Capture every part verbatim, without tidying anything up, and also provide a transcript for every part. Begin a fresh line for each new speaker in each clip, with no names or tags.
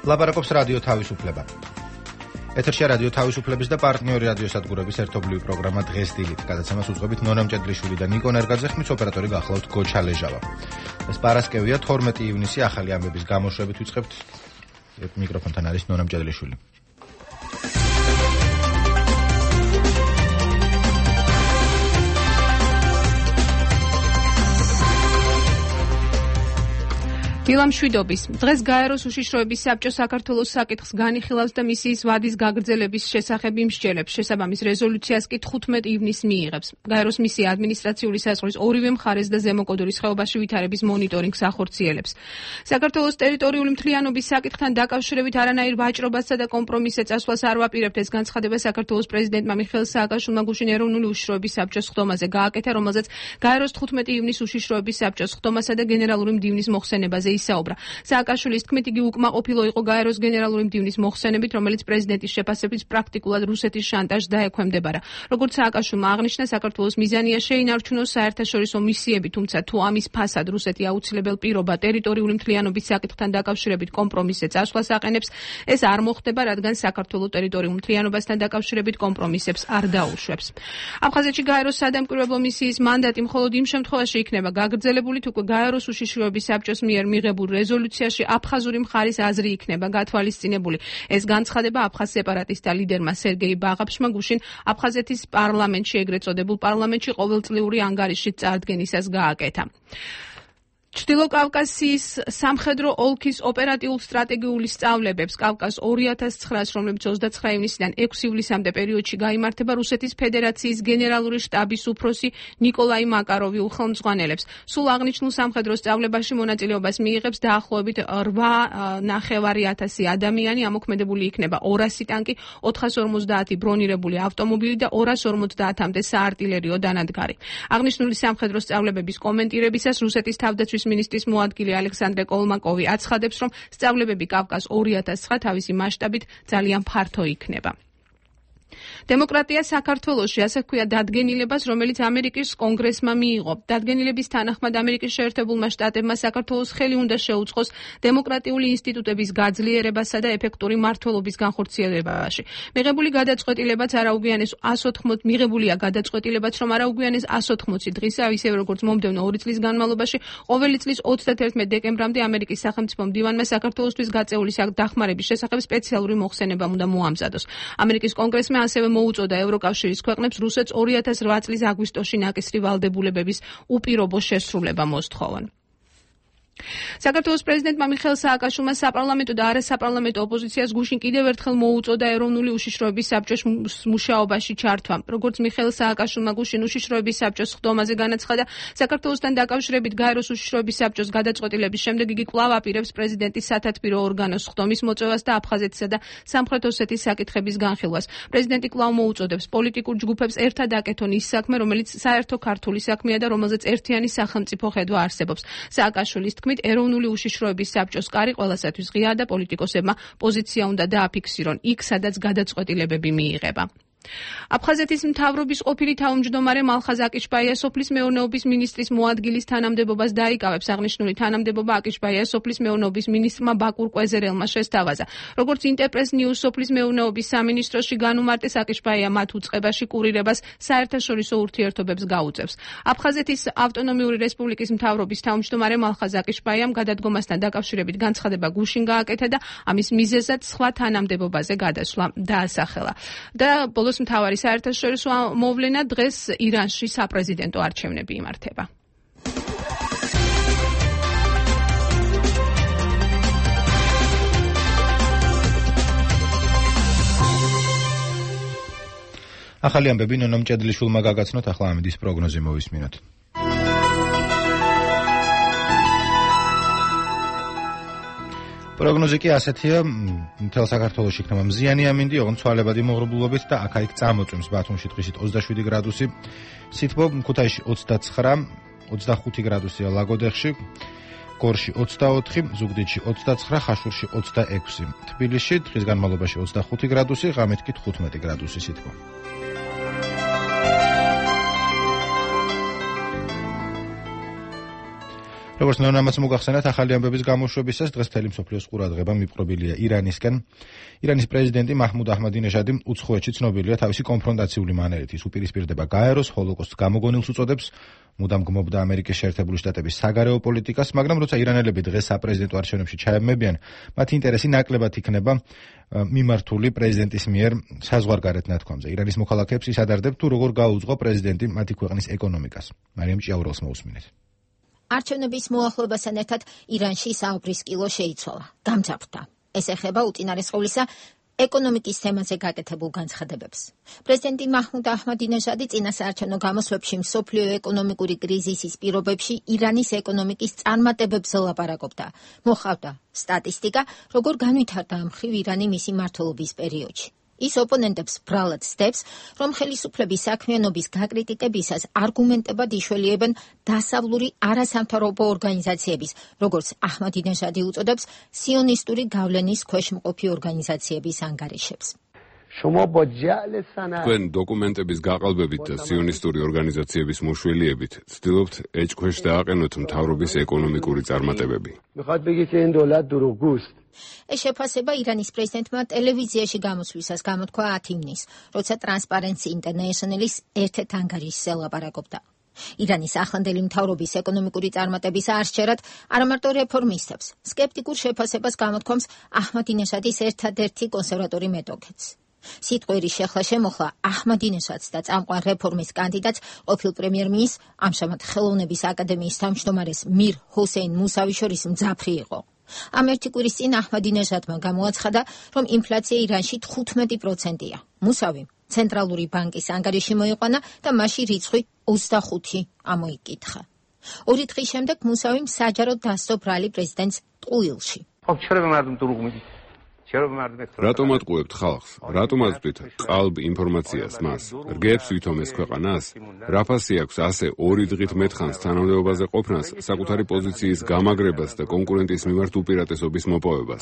ლაპარაკობს რადიო თავისუფლება. ეთერშია რადიო თავისუფლების და პარტნიორი რადიოსადგურების ერთობლივი პროგრამა დღეს დილით. გადაცემას უძღვებით ნონა მჭედლიშვილი და ნიკო ნერგაძე, ხმის ოპერატორი გახლავთ გოჩა ლეჟავა. ეს პარასკევია თორმეტი ივნისი, ახალი ამბების გამოშვებით ვიწყებთ. მიკროფონთან არის ნონა მჭედლიშვილი.
დილამშვიდობის. დღეს გაეროს უშიშროების საბჭო საქართველოს საკითხს განიხილავს და მისიის ვადის გაგრძელების შესახებ იმსჯელებს. შესაბამის რეზოლუციას კი თხუთმეტი ივნისს მიიღებს. გაეროს მისია ადმინისტრაციული საზღვრის ორივე მხარეს და ზემო კოდურის ხეობაში ვითარების მონიტორინგს ახორციელებს. საქართველოს ტერიტორიული მთლიანობის საკითხთან დაკავშირებით არანაირ ვაჭრობასა და კომპრომისზე წასვლას არ ვაპირებთ. ეს განცხადება საქართველოს პრეზიდენტმა მიხეილ სააკაშვილმა გუშინ ეროვნული უშიშროების საბჭოს ხდომაზე გააკეთა, რომელზეც გაეროს თხუთმეტი ივნისის უშიშროების საბჭოს ხდომასა და გენერალური მდივნის მოხსენებაზე ისაუბრა. სააკაშვილის თქმით, იგი უკმაყოფილო იყო გაეროს გენერალური მდივნის მოხსენებით, რომელიც პრეზიდენტის შეფასებით პრაქტიკულად რუსეთის შანტაჟს დაექვემდებარა. როგორც სააკაშვილმა აღნიშნა, საქართველოს მიზანია შეინარჩუნოს საერთაშორისო მისიები, თუმცა თუ ამის ფასად რუსეთი აუცილებელ პირობა ტერიტორიული მთლიანობის საკითხთან დაკავშირებით კომპრომისზე წასვლას აყენებს, ეს არ მოხდება, რადგან საქართველოს ტერიტორიულ მთლიანობასთან დაკავშირებით კომპრომისებს არ დაუშვებს. აფხაზეთში გაეროს სადამკვირვებლო მისიის მანდატი მხოლოდ იმ შემთხვევაში იქნება გაგრძელებული, თუ გაეროს უშიშროების საბჭოს მიერ მიღებულ რეზოლუციაში აფხაზური მხარის აზრი იქნება გათვალისწინებული. ეს განცხადება აფხაზ სეპარატისტთა ლიდერმა სერგეი ბაღაფშმა გუშინ აფხაზეთის პარლამენტში, ეგრეთ წოდებულ პარლამენტში ყოველწლიური ანგარიშის წარდგენისას გააკეთა. ჩრდილო კავკასიის სამხედრო ოლქის ოპერატიულ სტრატეგიული სწავლებებს კავკას ორი ათას ცხრაას, რომლებიც ოცდაცხრა ივნისიდან ექვსი ივლისამდე პერიოდში გაიმართება, რუსეთის ფედერაციის გენერალური შტაბის უფროსი ნიკოლაი მაკაროვი უხელმძღვანელებს. სულ აღნიშნულ სამხედრო სწავლებაში მონაწილეობას მიიღებს დაახლოებით რვა ნახევარი ათასი ადამიანი, ამოქმედებული იქნება ორასი ტანკი, ოთხას ორმოცდაათი ბრონირებული ავტომობილი და ორას ორმოცდაათამდე საარტილერიო დანადგარი. აღნიშნული სამხედრო სწავლებების კომენტირებისას რუსეთის თავდაცვის მინისტრის მოადგილე ალექსანდრე კოლმაკოვი აცხადებს, რომ სწავლებები კავკას ორი ათას ცხრა თავისი მასშტაბით ძალიან ფართო იქნება. დემოკრატია საქართველოში, ასე ჰქვია დადგენილებას, რომელიც ამერიკის კონგრესმა მიიღო. დადგენილების თანახმად ამერიკის შეერთებულმა შტატებმა საქართველოს ხელი უნდა შეუწყოს დემოკრატიული ინსტიტუტების გაძლიერებასა და ეფექტური მმართველობის განხორციელებაში. მიღებული გადაწყვეტილებაც არაუგვიანეს ასი ოთხმოცი მიღებულია გადაწყვეტილებაც, რომ არაუგვიანეს ასი ოთხმოცი დღისა, ისევე როგორც მომდევნო ორი წლის განმავლობაში, ყოველი წლის ოცდათერთმეტი დეკემბრამდე ამერიკის სახელმწიფო მდივანმა საქართველოსთვის გაწეული დახმარების შესახებ სპეციალური მოხსენება უნდა მოამზადოს. ამერიკის კონგრესმა ასევე მოუწოდა ევროკავშირის ქვეყნებს რუსეთს ორი ათას რვა წლის აგვისტოში ნაკისრი ვალდებულებების უპირობო შესრულება მოსთხოვონ. საქართველოს პრეზიდენტმა მიხეილ სააკაშვილმა საპარლამენტო და არასაპარლამენტო ოპოზიციას გუშინ კიდევ ერთხელ მოუწოდა ეროვნული უშიშროების საბჭოს მუშაობაში ჩართვა. როგორც მიხეილ სააკაშვილმა გუშინ უშიშროების საბჭოს ხდომაზე განაცხადა, საქართველოსთან დაკავშირებით გაეროს უშიშროების საბჭოს გადაწყვეტილების შემდეგ იგი კვლავ აპირებს პრეზიდენტის სათათბირო ორგანოს ხდომის მოწევას და აფხაზეთისა და სამხრეთ ოსეთის საკითხების განხილვას. პრეზიდენტი კვლავ მოუწოდებს პოლიტიკურ ჯგუფებს ერთად აკეთონ ის საქმე, რომელიც საერთო ქართული საქმეა და რომელზეც ერთიანი სახელმწიფო ხედვა არსებობს. სააკაშვილის ეროვნული უშიშროების საბჭოს კარი ყველასათვის ღია და პოლიტიკოსებმა პოზიცია უნდა დააფიქსირონ იქ, სადაც გადაწყვეტილებები მიიღება. აფხაზეთის მთავრობის ყოფილი თავმჯდომარე მალხაზ აკიშბაია სოფლის მეურნეობის მინისტრის მოადგილის თანამდებობას დაიკავებს. აღნიშნული თანამდებობა აკიშბაია სოფლის მეურნეობის მინისტრმა ბაკურ კვეზერელმა შესთავაზა. როგორც ინტერპრეს ნიუს სოფლის მეურნეობის სამინისტროში განუმარტეს, აკიშბაია მათ უწყებაში კურირებას საერთაშორისო ურთიერთობებს გაუწევს. აფხაზეთის ავტონომიური რესპუბლიკის მთავრობის თავმჯდომარე მალხაზ აკიშბაიამ გადადგომასთან დაკავშირებით განცხადება გუშინ გააკეთა და ამის მიზეზად სხვა თანამდებობაზე გადასვლა დაასახელა. და ბოლოს მთავარი საერთაშორისო მოვლენა, დღეს ირანში საპრეზიდენტო არჩევნები იმართება.
ახალი ამბები ნონა მჭედლიშვილმა გაგაცნოთ, ახლა ამედის პროგნოზი მოვისმინოთ. პროგნოზი კი ასეთია, მთელ საქართველოში იქნება მზიანი ამინდი, ოღონდ ცვალებადი მოღრუბლულობით და აქა-იქ წამოწვიმს. ბათუმში დღისით ოცდაშვიდი გრადუსი, სითბო ქუთაისში ოცდაცხრა, ოცდახუთი გრადუსია ლაგოდეხში, გორში ოცდაოთხი, ზუგდიდში ოცდაცხრა, ხაშურში ოცდაექვსი. თბილისში დღის განმავლობაში ოცდახუთი გრადუსი, ღამით კი თხუთმეტი გრადუსი სითბო. როგორც ნეონამაც მოგახსენათ, ახალი ამბების გამოშვებისას დღეს მთელი მსოფლიოს ყურადღება მიპყრობილია ირანისკენ. ირანის პრეზიდენტი მაჰმუდ აჰმადინეჟადი უცხოეთში ცნობილია თავისი კონფრონტაციული მანერით. ის უპირისპირდება გაეროს, ჰოლოკოსტს გამოგონილს უწოდებს, მუდამ გმობდა ამერიკის შეერთებული შტატების საგარეო პოლიტიკას, მაგრამ როცა ირანელები დღეს საპრეზიდენტო არჩევნებში ჩაებმებიან, მათი ინტერესი ნაკლებად იქნება მიმართული პრეზიდენტის მიერ საზღვარგარეთ ნათქვამზე. ირანის მოქალაქეებს ის ადარდებთ, თუ როგორ გაუძღვა პრეზიდენტი მათი ქვეყნის ეკონომიკას. მარიამ ჭიაურელს მოусმინეთ.
არჩევნების მოახლოებასთან ერთად ირანში საუბრის კილო შეიცვალა, გამძაფრდა. ეს ეხება უწინარეს ყოვლისა ეკონომიკის თემაზე გაკეთებულ განცხადებებს. პრეზიდენტი მაჰმუდ აჰმადინეჟადი წინა საარჩევნო გამოსვლებში მსოფლიო ეკონომიკური კრიზისის პირობებში ირანის ეკონომიკის წარმატებებზე ლაპარაკობდა. მოჰყავდა სტატისტიკა, როგორ განვითარდა ამ მხრივ ირანი მისი მმართველობის პერიოდში. ის ოპონენტებს ბრალად სდებს, რომ ხელისუფლების საქმიანობის გაკრიტიკებისას არგუმენტებად იშველიებენ დასავლური არასამთავრობო ორგანიზაციების, როგორც აჰმადინეჟადი უწოდებს, სიონისტური გავლენის ქვეშ მყოფი ორგანიზაციების ანგარიშებს.
თქვენ დოკუმენტების გაყალბებით და სიონისტური ორგანიზაციების მოშველიებით ცდილობთ ეჭქვეშ დააყენოთ მთავრობის ეკონომიკური წარმატებები.
ეს შეფასება ირანის პრეზიდენტმა ტელევიზიაში გამოსვლისას გამოთქვა ათი ივნის, როცა Transparency International-ის ერთ-ერთ ანგარიშზე ლაპარაკობდა. ირანის ახლანდელი მთავრობის ეკონომიკური წარმატების არჩერად არამარტო რეფორმისტებს, სკეპტიკურ შეფასებას გამოთქვამს აჰმადინეჟადის ერთადერთი კონსერვატორი მეტოქეც. სიტყვიერი შეხლა შემოხლა აჰმადინეჟადს და წამყვან რეფორმის კანდიდატს ყოფილ პრემიერ-მინისტრს, ამჟამად ხელოვნების აკადემიის თავმჯდომარეს მիր ჰოსეინ მუსავი შორის მძაფრი იყო. ამ ერთი კვირის წინ აჰმადინეჟადმა გამოაცხადა, რომ ინფლაცია ირანში თხუთმეტი პროცენტია. მუსავი ცენტრალური ბანკის ანგარიში მოიყვანა და მასში რიცხვი ოცდახუთი ამოიკითხა. ორი დღის შემდეგ მუსავიმ საჯაროდ დასწრო ბრალი პრეზიდენტს ტყუილში.
რატომ ატყუებთ ხალხს? რატომ აწვდით ყალბ ინფორმაციას მას? რგებს ვითომ ეს ქვეყანას? რაფასი აქვს ასე ორი დღით მეტხანს თანამდებობაზე ყოფნას, საკუთარი პოზიციის გამაგრებას და კონკურენტის მიმართ უპირატესობის მოპოვებას?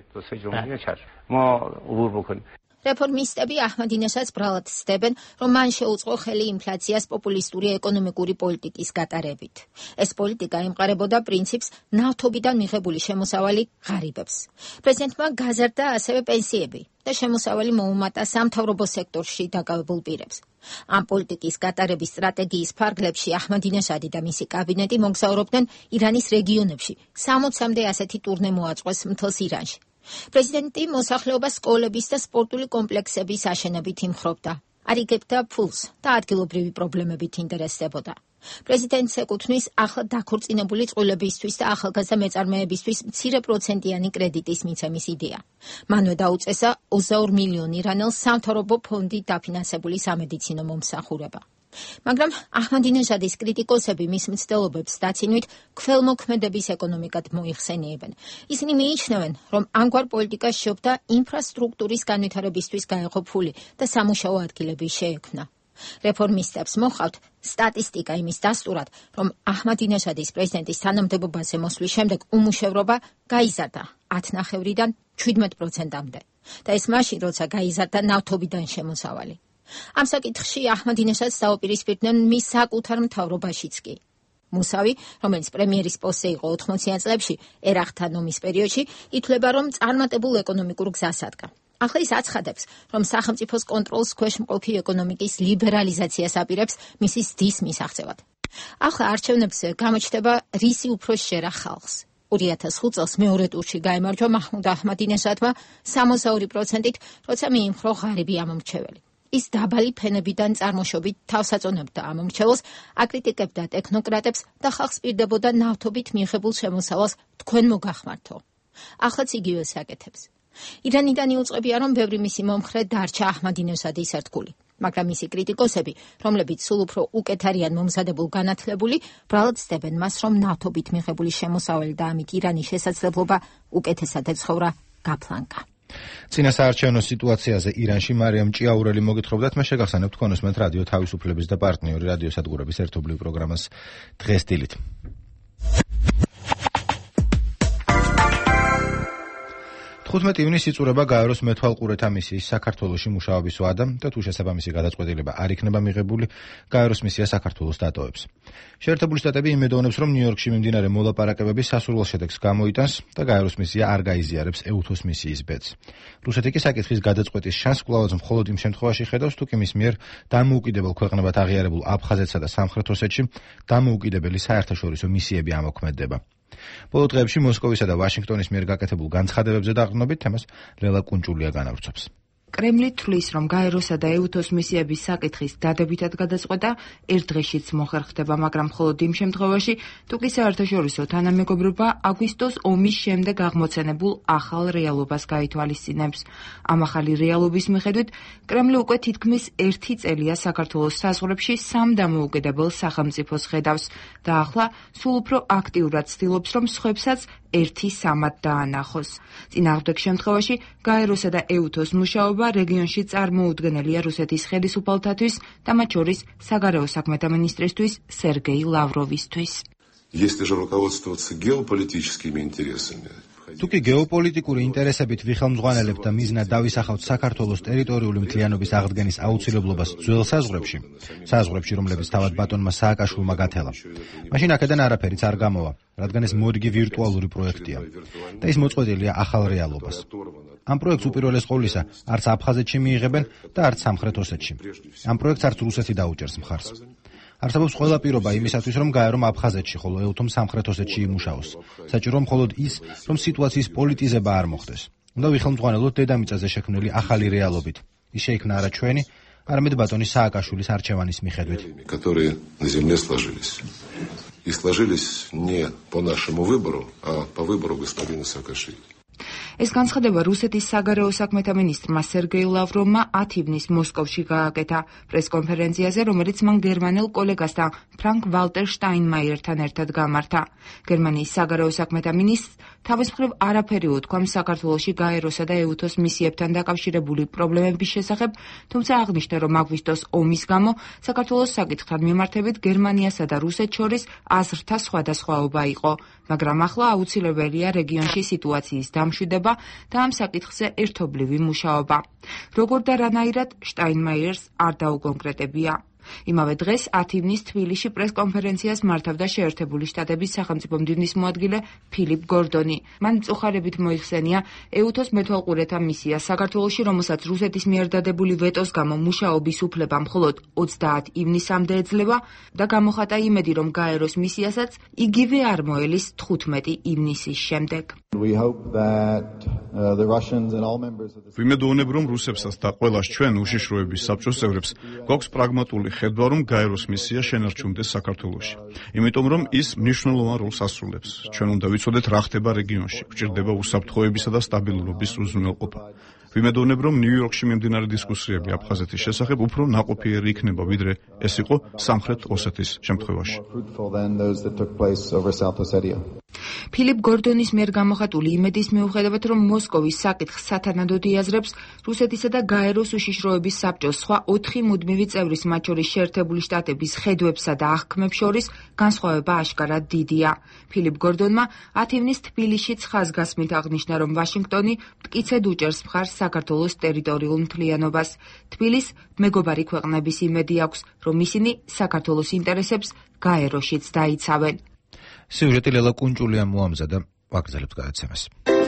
რეფორმისტები აჰმადინეჟადს ბრალად სდებენ, რომ მან შეუწყო ხელი ინფლაციას პოპულისტური ეკონომიკური პოლიტიკის გატარებით. ეს პოლიტიკა ემყარებოდა პრინციპს ნავთობიდან მიღებული შემოსავალი ღარიბებს. პრეზიდენტმა გაზარდა ასევე პენსიები და შემოსავალი მოუმატა სამთავრობო სექტორში დაკავებულ პირებს. ამ პოლიტიკის გატარების სტრატეგიის ფარგლებში აჰმადინეჟადი და მისი კაბინეტი მოგზაურობდნენ ირანის რეგიონებში. სამოცამდე ასეთი ტურნე მოაწყვეს მთელს ირანში. პრეზიდენტი მოსახლეობას სკოლების და სპორტული კომპლექსების აშენებით იმხრობდა. არიგებდა ფულს და ადგილობრივი პრობლემებით ინტერესდებოდა. პრეზიდენტს ეკუთვნის ახლა დაქორწინებული წყვილებისთვის და ახალგაზრდა მეწარმეებისთვის მცირე პროცენტიანი კრედიტის მიცემის იდეა. მანვე დაუწესა ოცდაორი მილიონი ირანელს სამთავრობო ფონდით დაფინანსებული სამედიცინო მომსახურება. მაგრამ აჰმადინეჟადის კრიტიკოსები მის მცდელობებს დაცინვით ქველმოქმედების ეკონომიკად მოიხსენიებენ. ისინი მიიჩნევენ, რომ ამგვარ პოლიტიკას შეობდა ინფრასტრუქტურის განვითარებისთვის გაეღო ფული და სამუშაო ადგილები შეექმნა. რეფორმისტებს მოჰყავთ სტატისტიკა იმის დასტურად, რომ აჰმადინეჟადის პრეზიდენტის თანამდებობაზე მოსვლის შემდეგ უმუშევრობა გაიზარდა ათნახევრიდან შვიდმეტ პროცენტამდე და ეს მაშინ, როცა გაიზარდა ნავთობიდან შემოსავალი. ამ საკითხში აჰმადინეჟადს დაუპირისპირდნენ მის საკუთარ მთავრობაშიც კი. მუსავი, რომელიც პრემიერის პოსტზე იყო ოთხმოციან წლებში ერახთა ნომის პერიოდში, ითვლება, რომ წარმატებულ ეკონომიკურ გზას ადგა. ახლა ის აცხადებს, რომ სახელმწიფოს კონტროლს ქვეშ მყოფი ეკონომიკის ლიბერალიზაციას აპირებს მისი ზრდის მისაღწევად. ახლა არჩევნებზე გამოჩნდება რისი უფრო შეერა ხალხს. ორი ათას ხუთ წელს მეორე ტურში გაემარჯვა მაჰმუდ აჰმადინეჟადმა სამოცდაორი პროცენტით, როცა მიიმხრო ღარიბი ამომრჩეველი. ის დაბალი ფენებიდან წარმოშობით თავს აწონებდა ამომრჩეველს, აკრიტიკებდა ტექნოკრატებს და ხალხს პირდებოდა ნავთობით მიღებულ შემოსავალს თქვენ მოგახმართო. ახლაც იგივეს აკეთებს. ირანიდან იუწყებია, რომ ბევრი მისი მომხრე დარჩა აჰმადინეჟადის ერთგული, მაგრამ მისი კრიტიკოსები, რომლებიც სულ უფრო უკეთ არიან მომზადებულ განათლებული, ბრალად სდებენ მას, რომ ნავთობით მიღებული შემოსავალი და ამით ირანის შესაძლებლობა უკეთესად ეცხოვრა გაფლანკა.
წინა საარჩევნო სიტუაციაზე ირანში მარიამ ჭიაურელი მოგითხრობდათ, მე შეგახსენებ თქვენ უსმენთ რადიო თავისუფლების და პარტნიორი რადიო სადგურების ერთობლივ პროგრამას დღეს დილით. თხუთმეტი ივნისს იწურება გაეროს მეთვალყურეთა მისიის საქართველოში მუშაობის ვადა და თუ შესაბამისი გადაწყვეტილება არ იქნება მიღებული, გაეროს მისია საქართველოს დატოვებს. შეერთებული შტატები იმედოვნებს, რომ ნიუ-იორკში მიმდინარე მოლაპარაკებები სასურველ შედეგს გამოიტანს და გაეროს მისია არ გაიზიარებს ეუთოს მისიის ბედს. რუსეთი კი საკითხის გადაწყვეტის შანსს კვლავაც მხოლოდ იმ შემთხვევაში ხედავს, თუ კი მის მიერ დამოუკიდებელ ქვეყნებად აღიარებულ აფხაზეთსა და სამხრეთ ოსეთში დამოუკიდებელი საერთაშორისო მისიები ამოქმედდება. ბოლო დღეებში მოსკოვისა და ვაშინგტონის მიერ გაკეთებულ განცხადებებზე დაყრდნობით თემას ლელა კუნჭულია განავრცობს.
კრემლი თვლის, რომ გაეროსა და ეუთოს მისიების საკითხის დადებითად გადაწყვეტა ერთ დღეშიც მოხერხდება, მაგრამ მხოლოდ იმ შემთხვევაში, თუ კი საერთაშორისო თანამეგობრობა აგვისტოს ომის შემდეგ აღმოცენებულ ახალ რეალობას გაითვალისწინებს. ამ ახალი რეალობის მიხედვით, კრემლი უკვე თითქმის ერთი წელია საქართველოს საზღვრებში სამ დამოუკიდებელ სახელმწიფოს ხედავს და ახლა სულ უფრო აქტიურად ცდილობს, რომ სხვებსაც ერთი სამად დაანახოს. წინააღმდეგ შემთხვევაში გაეროსა და ეუთოს მუშაობა რეგიონში წარმოუდგენელია რუსეთის ხელისუფალთათვის და მათ შორის საგარეო საქმეთა მინისტრისთვის სერგეი ლავროვისთვის.
Если же руководствоваться геополитическими интересами,
თუკი გეოპოლიტიკური ინტერესებით ვიხელმძღვანელებთ და მიზნად დავისახავთ საქართველოს ტერიტორიული მთლიანობის აღდგენის აუცილებლობას ძველ საზღვრებში, საზღვრებში, რომლებიც თავად ბატონმა სააკაშვილმა გათელა. მაშინ აქედან არაფერიც არ გამოვა, რადგან ეს მოდგი ვირტუალური პროექტია და ის მოწყვეტილია ახალ რეალობას. ამ პროექტს უპირველეს ყოვლისა არც აფხაზეთში მიიღებენ და არც სამხრეთ ოსეთში. ამ პროექტს არც რუსეთი დაუჭერს მხარს. არსებობს ყველა პირობა იმისათვის, რომ გაერომ აფხაზეთში, ხოლო ეუთომ სამხრეთ ოსეთში იმუშაოს. საჭიროა მხოლოდ ის, რომ სიტუაციის პოლიტიზება არ მოხდეს. უნდა ვიხელმძღვანელოთ დედამიწაზე შექმნილი ახალი რეალობით. ის შეიქმნა არა ჩვენი, არამედ ბატონის სააკაშვილის არჩევანის მიხედვით.
которые на земле сложились. И сложились не по нашему выбору, а по выбору господина Саакашвили.
ეს განცხადება რუსეთის საგარეო საქმეთა მინისტრმა სერგეი ლავროვმა ათი ივნის მოსკოვში გააკეთა პრესკონფერენციაზე, რომელიც მან გერმანელ კოლეგასთან ფრანკ ვალტერ შტაინმაიერთან ერთად გამართა. გერმანიის საგარეო საქმეთა მინისტრს თავის მხრივ არაფერი უთქვა საქართველოში გაეროსა და ეუთოს მისიებთან დაკავშირებული პრობლემების შესახებ, თუმცა აღნიშნა, რომ აგვისტოს ომის გამო საქართველოს საკითხთან მიმართებით გერმანიასა და რუსეთს შორის აზრთა სხვადასხვაობა იყო, მაგრამ ახლა აუცილებელია რეგიონში სიტუაციის დამშვიდება და ამ საკითხზე ერთობლივი მუშაობა. როგორ და რანაირად შტაინმაიერს არ დაუკონკრეტებია. იმავე დღეს ათი ივნის თბილისში პრესკონფერენციას მართავდა შეერთებული შტატების სახელმწიფო მდივნის მოადგილე ფილიპ გორდონი. მან მწუხარებით მოიხსენია ეუთოს მეთვალყურეთა მისია საქართველოში, რომელსაც რუსეთის მიერ დადებული ვეტოს გამო მუშაობის უფლება მხოლოდ ოცდაათი ივნისამდე ეძლევა და გამოხატა იმედი, რომ გაეროს მისიასაც იგივე არ მოელის თხუთმეტი ივნისის შემდეგ.
ვიმედოვნებ, რომ რუსებსაც და ყველას ჩვენ უშიშროების საბჭოს წევრებს გვაქვს პრაგმატული ხედვა, რომ გაეროს მისია შენარჩუნდეს საქართველოში. იმიტომ, რომ ის მნიშვნელოვან როლს ასრულებს. ჩვენ უნდა ვიცოდეთ, რა ხდება რეგიონში. გვჭირდება უსაფრთხოებისა და სტაბილურობის უზრუნველყოფა. ვიმედოვნებ, რომ ნიუ-იორკში მიმდინარე დისკუსიები აფხაზეთის შესახებ უფრო ნაყოფიერი იქნება, ვიდრე ეს იყო სამხრეთ ოსეთის შემთხვევაში.
ფილიპ გორდონის მიერ გამოხატული იმედის მიუხედავად, რომ მოსკოვის საკითხს სათანადოდ იაზრებს, რუსეთისა და გაეროს უშიშროების საბჭოს სხვა ოთხი მუდმივი წევრის, მათ შორის შეერთებული შტატების ხედვებსა და აღქმებს შორის განსხვავება აშკარად დიდია. ფილიპ გორდონმა ათი ივნის თბილისშიც ხაზგასმით აღნიშნა, რომ ვაშინგტონი მტკიცედ უჭერს მხარს საქართველოს ტერიტორიულ მთლიანობას. თბილისს მეგობარი ქვეყნების იმედი აქვს, რომ ისინი საქართველოს ინტერესებს გაეროშიც დაიცავენ.
სიუჟეტი ლელა კუნჭულიამ მოამზადა, ვაგრძელებთ გადაცემას.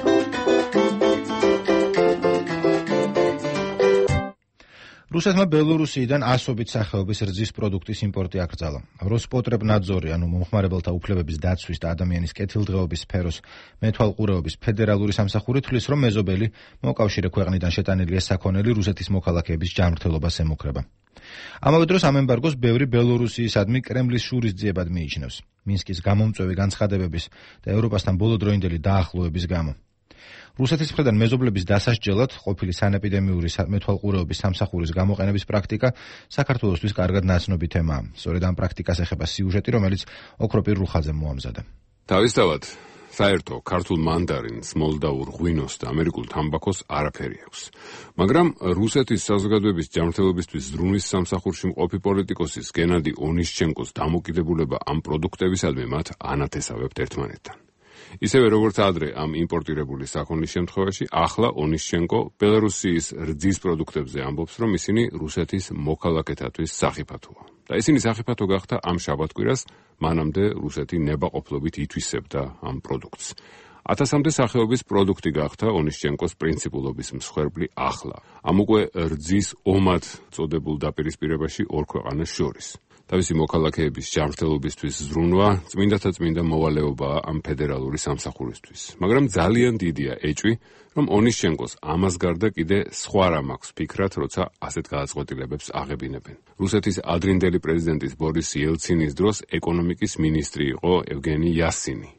რუსეთმა ბელორუსიიდან ასობით სახეობის რძის პროდუქტის იმპორტი აკრძალა. როსპოტრებნაძორი, ანუ მომხმარებელთა უფლებების დაცვის და ადამიანის კეთილდღეობის სფეროს მეთვალყურეობის ფედერალური სამსახური თვლის, რომ მეზობელი მოკავშირე ქვეყნიდან შეტანილი საქონელი რუსეთის მოქალაქეების ჯანმრთელობას ემუქრება. ამავე დროს ამ ემბარგოს ბევრი ბელორუსიისადმი კრემლის შურისძიებად მიიჩნევს. მინსკის გამომწვევი განცხადებების და ევროპასთან ბოლოდროინდელი დაახლოების გამო. რუსეთის მხრიდან მეზობლების დასასჯელად ყოფილი სანეპიდემიური მეთვალყურეობის სამსახურის გამოყენების პრაქტიკა საქართველოსთვის კარგად ნაცნობი თემაა. სწორედ ამ პრაქტიკას ეხება სიუჟეტი, რომელიც ოქროპირ რუხაძემ მოამზადა.
თავისთავად საერთო ქართულ მანდარინს, მოლდაურ ღვინოს და ამერიკულ თამბაქოს არაფერი აქვს. მაგრამ რუსეთის საზოგადოების ჯანმრთელობისთვის ზრუნვის სამსახურში მყოფი პოლიტიკოსის გენადი ონიშჩენკოს დამოკიდებულება ამ პროდუქტებისადმი მათ ანათესავებთ ერთმანეთთან. ისევე როგორც ადრე ამ იმპორტირებული საქონლის შემთხვევაში, ახლა ონიშჩენკო ბელარუსიის რძის პროდუქტებზე ამბობს, რომ ისინი რუსეთის მოქალაქეთათვის სახიფათოა. და ისინი სახიფათო გახდა ამ შაბათკვირას, მანამდე რუსეთი ნებაყოფლობით ითვისებდა ამ პროდუქტს. ათასამდე სახეობის პროდუქტი გახდა ონიშჩენკოს პრინციპულობის მსხვერპლი ახლა. ამ უკვე რძის ომად წოდებულ დაპირისპირებაში ორ ქვეყანას შორის. თავისი მოქალაქეების ჯანმრთელობისთვის ზრუნვა წმინდათა წმინდა მოვალეობაა ამ ფედერალური სამსახურისთვის. მაგრამ ძალიან დიდია ეჭვი, რომ ონიშჩენკოს ამას გარდა კიდე სხვა რამ აქვს ფიქრად, როცა ასეთ გადაწყვეტილებებს აღებინებენ. რუსეთის ადრინდელი პრეზიდენტის ბორის იელცინის დროს ეკონომიკის მინისტრი იყო ევგენი იასინი.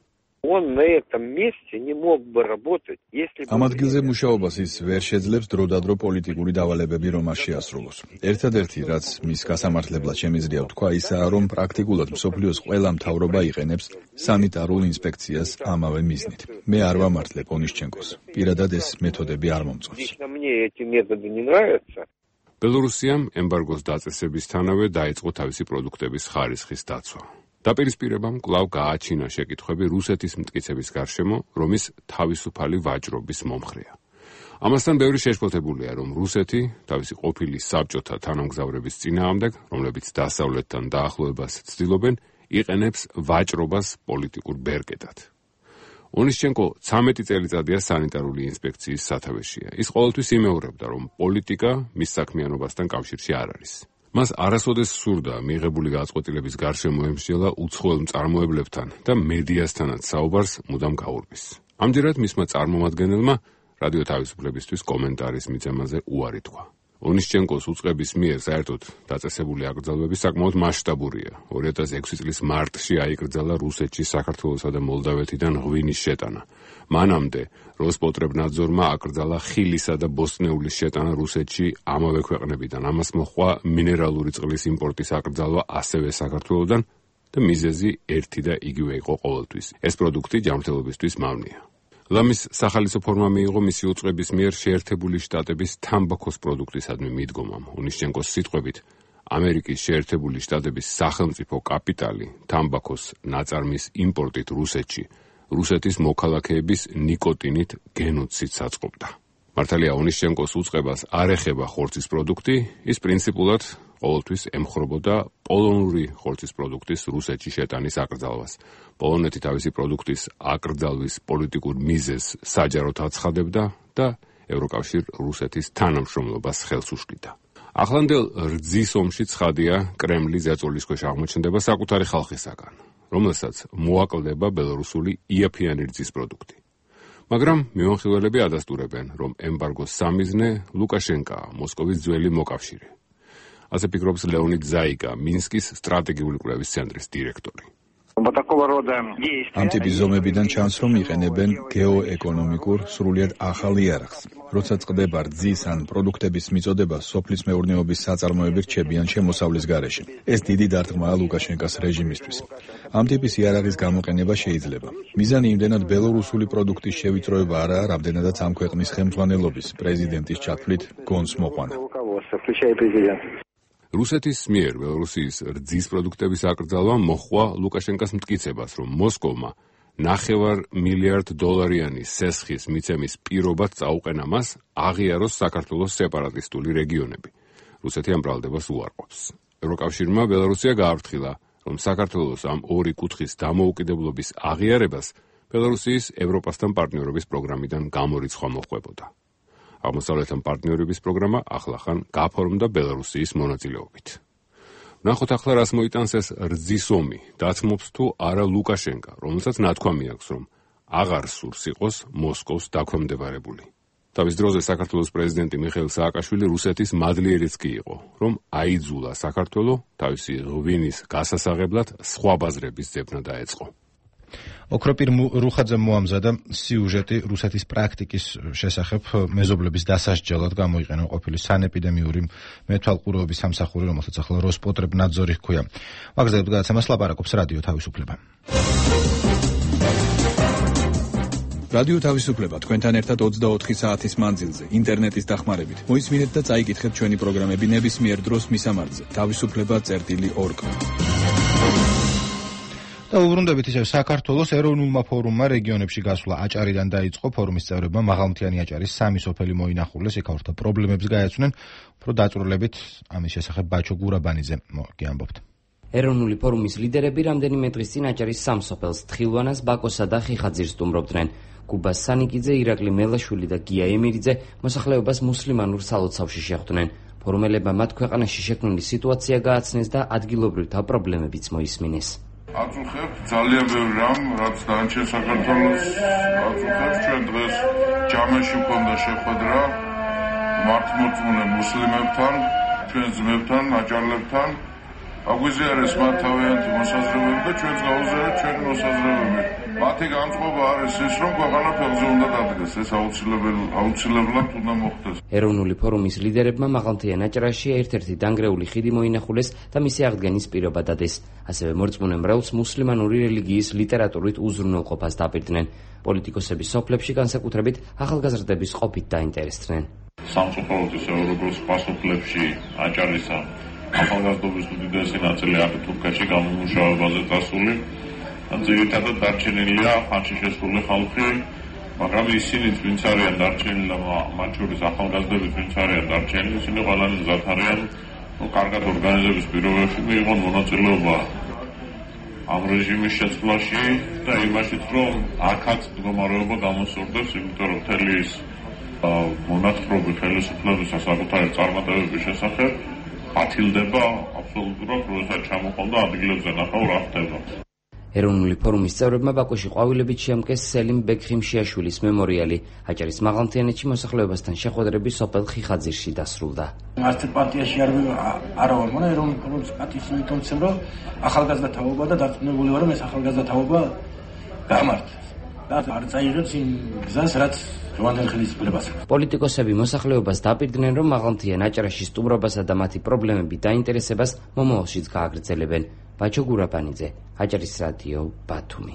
ამ ადგილზე მუშაობას ის ვერ შეძლებს დროდადრო პოლიტიკური დავალებები რომ არ შეასრულოს. ერთადერთი, რაც მის გასამართლებლად შემიძლია ვთქვა, ისაა, რომ პრაქტიკულად მსოფლიოს ყველა მთავრობა იყენებს სანიტარულ ინსპექციას ამავე მიზნით. მე არ ვამართლებ ონიშჩენკოს. პირადად ეს მეთოდები არ მომწონს.
ბელორუსიამ ემბარგოს დაწესებისთანავე დაიწყო თავისი პროდუქტების ხარისხის დაცვა. დაპირისპირებამ კვლავ გააჩინა შეკითხვები რუსეთის მტკიცების გარშემო, რომ ის თავისუფალი ვაჭრობის მომხრეა. ამასთან ბევრი შეშფოთებულია, რომ რუსეთი თავისი ყოფილი საბჭოთა თანამგზავრების წინააღმდეგ, რომლებიც დასავლეთთან დაახლოებას ცდილობენ, იყენებს ვაჭრობას პოლიტიკურ ბერკეტად. ონიშჩენკო ცამეტი წელიწადია სანიტარული ინსპექციის სათავეშია. ის ყოველთვის იმეორებდა, რომ პოლიტიკა მის საქმიანობასთან კავშირში არ არის. მას არასოდეს სურდა მიღებული გადაწყვეტილების გარშემო ემსჯელა უცხოელ მწარმოებლებთან და მედიასთანაც საუბარს მუდამ გაურბის. ამჯერად მისმა წარმომადგენელმა რადიო თავისუფლებისთვის კომენტარის მიცემაზე უარი თქვა. ონიშჩენკოს უწყების მიერ საერთოდ დაწესებული აკრძალვები საკმაოდ მასშტაბურია. ორი ათას ექვსი წლის მარტში აიკრძალა რუსეთში, საქართველოსა და მოლდავეთიდან ღვინის შეტანა. მანამდე როსპოტრებნაძორმა აკრძალა ხილისა და ბოსტნეულის შეტანა რუსეთში ამავე ქვეყნებიდან. ამას მოჰყვა მინერალური წყლის იმპორტის აკრძალვა ასევე საქართველოდან და მიზეზი ერთი და იგივე იყო ყოველთვის. ეს პროდუქტი ჯანმრთელობისთვის მავნეა. ლამის სახალისო ფორმა მიიღო მისი უწყების მიერ შეერთებული შტატების თამბაქოს პროდუქტისადმი მიდგომამ. ონიშჩენკოს სიტყვებით, ამერიკის შეერთებული შტატების სახელმწიფო კაპიტალი თამბაქოს ნაწარმის იმპორტით რუსეთში რუსეთის მოქალაქეების ნიკოტინით გენოციდს აწყობდა. მართალია ონიშჩენკოს უწყებას არ ეხება ხორცის პროდუქტი, ის პრინციპულად ყოველთვის ემხრობოდა პოლონური ხორცის პროდუქტის რუსეთში შეტანის აკრძალვას. პოლონეთი თავისი პროდუქტის აკრძალვის პოლიტიკურ მიზეზს საჯაროდ აცხადებდა და ევროკავშირ რუსეთის თანამშრომლობას ხელს უშლიდა. ახლანდელ რძის ომში ცხადია კრემლი ზეწოლის ქვეშ აღმოჩნდება საკუთარი ხალხისაგან, რომელსაც მოაკლდება ბელორუსული იაფიანი რძის პროდუქტი. მაგრამ მიმოხილველები ადასტურებენ, რომ ემბარგოს სამიზნე ლუკაშენკაა, მოსკოვის ძველი მოკავშირე. ასე ფიქრობს ლეონიდ ზაიკა, მინსკის სტრატეგიული კვლევის ცენტრის დირექტორი.
ამ ტიპის ზომებიდან ჩანს, რომ იყენებენ გეოეკონომიკურ სრულიად ახალ იარაღს. როცა წყდება რძის ან პროდუქტების მიწოდება, სოფლის მეურნეობის საწარმოები რჩებიან შემოსავლის გარეშე. ეს დიდი დარტყმაა ლუკაშენკას რეჟიმისთვის. ამ ტიპის იარაღის გამოყენება შეიძლება. მიზანი იმდენად ბელორუსული პროდუქტის შევიწროება არაა, რამდენადაც ამ ქვეყნის ხელმძღვანელობის პრეზიდენტის ჩათვლით გონს მოყვანა.
რუსეთის მიერ ბელორუსიის რძის პროდუქტების აკრძალვა მოჰყვა ლუკაშენკას მტკიცებას, რომ მოსკოვმა ნახევარ მილიარდ დოლარიანი სესხის მიცემის პირობად წაუყენა მას აღიაროს საქართველოს სეპარატისტული რეგიონები. რუსეთი ამ ბრალდებას უარყოფს. ევროკავშირმა ბელორუსია გააფრთხილა, რომ საქართველოს ამ ორი კუთხის დამოუკიდებლობის აღიარებას ბელორუსიის ევროპასთან პარტნიორობის პროგრამიდან გამორიცხვა მოჰყვებოდა. აღმოსავლეთთან პარტნიორების პროგრამა ახლახან გაფორმდა ბელორუსიის მონაწილეობით. ვნახოთ ახლა რას მოიტანს ეს რძის ომი, დათმობს თუ არა ლუკაშენკა, რომელსაც ნათქვამი აქვს, რომ აღარ სურს იყოს მოსკოვს დაქვემდებარებული. თავის დროზე საქართველოს პრეზიდენტი მიხეილ სააკაშვილი რუსეთის მადლიერიც კი იყო, რომ აიძულა საქართველო თავისი ღვინის გასასაღებლად სხვა ბაზრების ძებნა დაეწყო.
ოქროპირ რუხაძემ მოამზადა სიუჟეტი რუსეთის პრაქტიკის შესახებ მეზობლების დასასჯელად გამოიყენა ყოფილი სანეპიდემიური მეთვალყურეობის სამსახური, რომელსაც ახლა როსპოტრებნაძორი ჰქვია. მაგზეებთ გადაცემას ლაპარაკობს რადიო თავისუფლება.
რადიო თავისუფლება თქვენთან ერთად ოცდაოთხი საათის მანძილზე ინტერნეტის დახმარებით. მოისმინეთ და წაიკითხეთ ჩვენი პროგრამები ნებისმიერ დროს მისამართზე თავისუფლება წერტილი ორ.
და უბრუნდებით ისევ საქართველოს ეროვნულმა ფორუმმა რეგიონებში გასვლა აჭარიდან დაიწყო. ფორუმის წევრებმა მაღალმთიანი აჭარის სამი სოფელი მოინახულეს, იქაურთა პრობლემებს გაეცნენ. უფრო დაწვრილებით ამის შესახებ ბაჩო გურაბანიძე მოგიამბობთ.
ეროვნული ფორუმის ლიდერები რამდენიმე დღის წინ აჭარის სამ სოფელს თხილვანას, ბაკოსა და ხიხაძირს სტუმრობდნენ. კუბა სანიკიძე, ირაკლი მელაშვილი და გია ემირიძე მოსახლეობას მუსლიმანურ სალოცავში შეხვდნენ. ფორუმელებმა მათ ქვეყანაში შექმნილი სიტუაცია გააცნეს და ადგილობრივთა პრობლემებიც მოისმინეს.
აწუხებთ ძალიან ბევრი რამ, რაც დანარჩენ საქართველოს აწუხებთ. ჩვენ დღეს ჯამეში მქონდა შეხვედრა მართლმორწმუნე მუსლიმებთან, ჩვენ ძმებთან, აჭარლებთან. აგვიზიარეს მათ თავიანთი მოსაზრებები და ჩვენც გავუზიარეთ ჩვენი მოსაზრებები. მათი განწყობა არის ის, რომ ქვეყანა ფეხზე უნდა დადგეს. ეს აუცილებლად უნდა მოხდეს.
ეროვნული ფორუმის ლიდერებმა მაღალმთიან აჭარაში ერთ-ერთი დანგრეული ხიდი მოინახულეს და მისი აღდგენის პირობა დადეს. ასევე მორწმუნე მრევლს მუსლიმანური რელიგიის ლიტერატურით უზრუნველყოფას დაპირდნენ. პოლიტიკოსები სოფლებში განსაკუთრებით ახალგაზრდების ყოფით დაინტერესდნენ.
სამწუხაროდ ისევე როგორც სხვა სოფლებში აჭარისა ახალგაზრდობის უდიდესი ნაწილი აქ თურქეთში გამომუშავებაზე წასული. ძირითადად დარჩენილია ხანში შესული ხალხი, მაგრამ ისინიც ვინც არიან დარჩენილი და მათ შორის ახალგაზრდები ვინც არიან დარჩენილი, ისინი ყველანი მზად არიან კარგად ორგანიზების პირობებში მიიღონ მონაწილეობა ამ რეჟიმის შეცვლაში და იმაშიც, რომ აქაც მდგომარეობა გამოსურდეს, იმიტომ რომ მთელი ის მონათხრობი ხელისუფლებისა საკუთარი წარმატებების შესახებ ათილდება აბსოლუტურად, როდესაც ჩამოყალდა ადგილებზე ნახავ რა ხდება.
ეროვნული ფორუმის წევრებმა ბაქოში ყვავილებით შეამკეს სელიმ ბექრიმშიაშვილის მემორიალი. აჭარის მაღალმთიანეთში მოსახლეობასთან შეხვედრები სოფელ ხიხაძირში დასრულდა.
არც პარტიაში არ არა ვარ, მაგრამ ეროვნული ფორუმის პარტიის მითუმცემ, რომ ახალგაზრდა თაობა და დარწმუნებული ვარ, რომ ეს ახალგაზრდა თაობა გამართლებს. და არ წაიღებს იმ გზას, რაც
პოლიტიკოსები მოსახლეობას დაპირდნენ, რომ მაღალმთიან აჭარაში სტუმრობასა და მათი პრობლემები დაინტერესებას მომავალშიც გააგრძელებენ. ბაჩო გურაბანიძე, აჭარის რადიო, ბათუმი.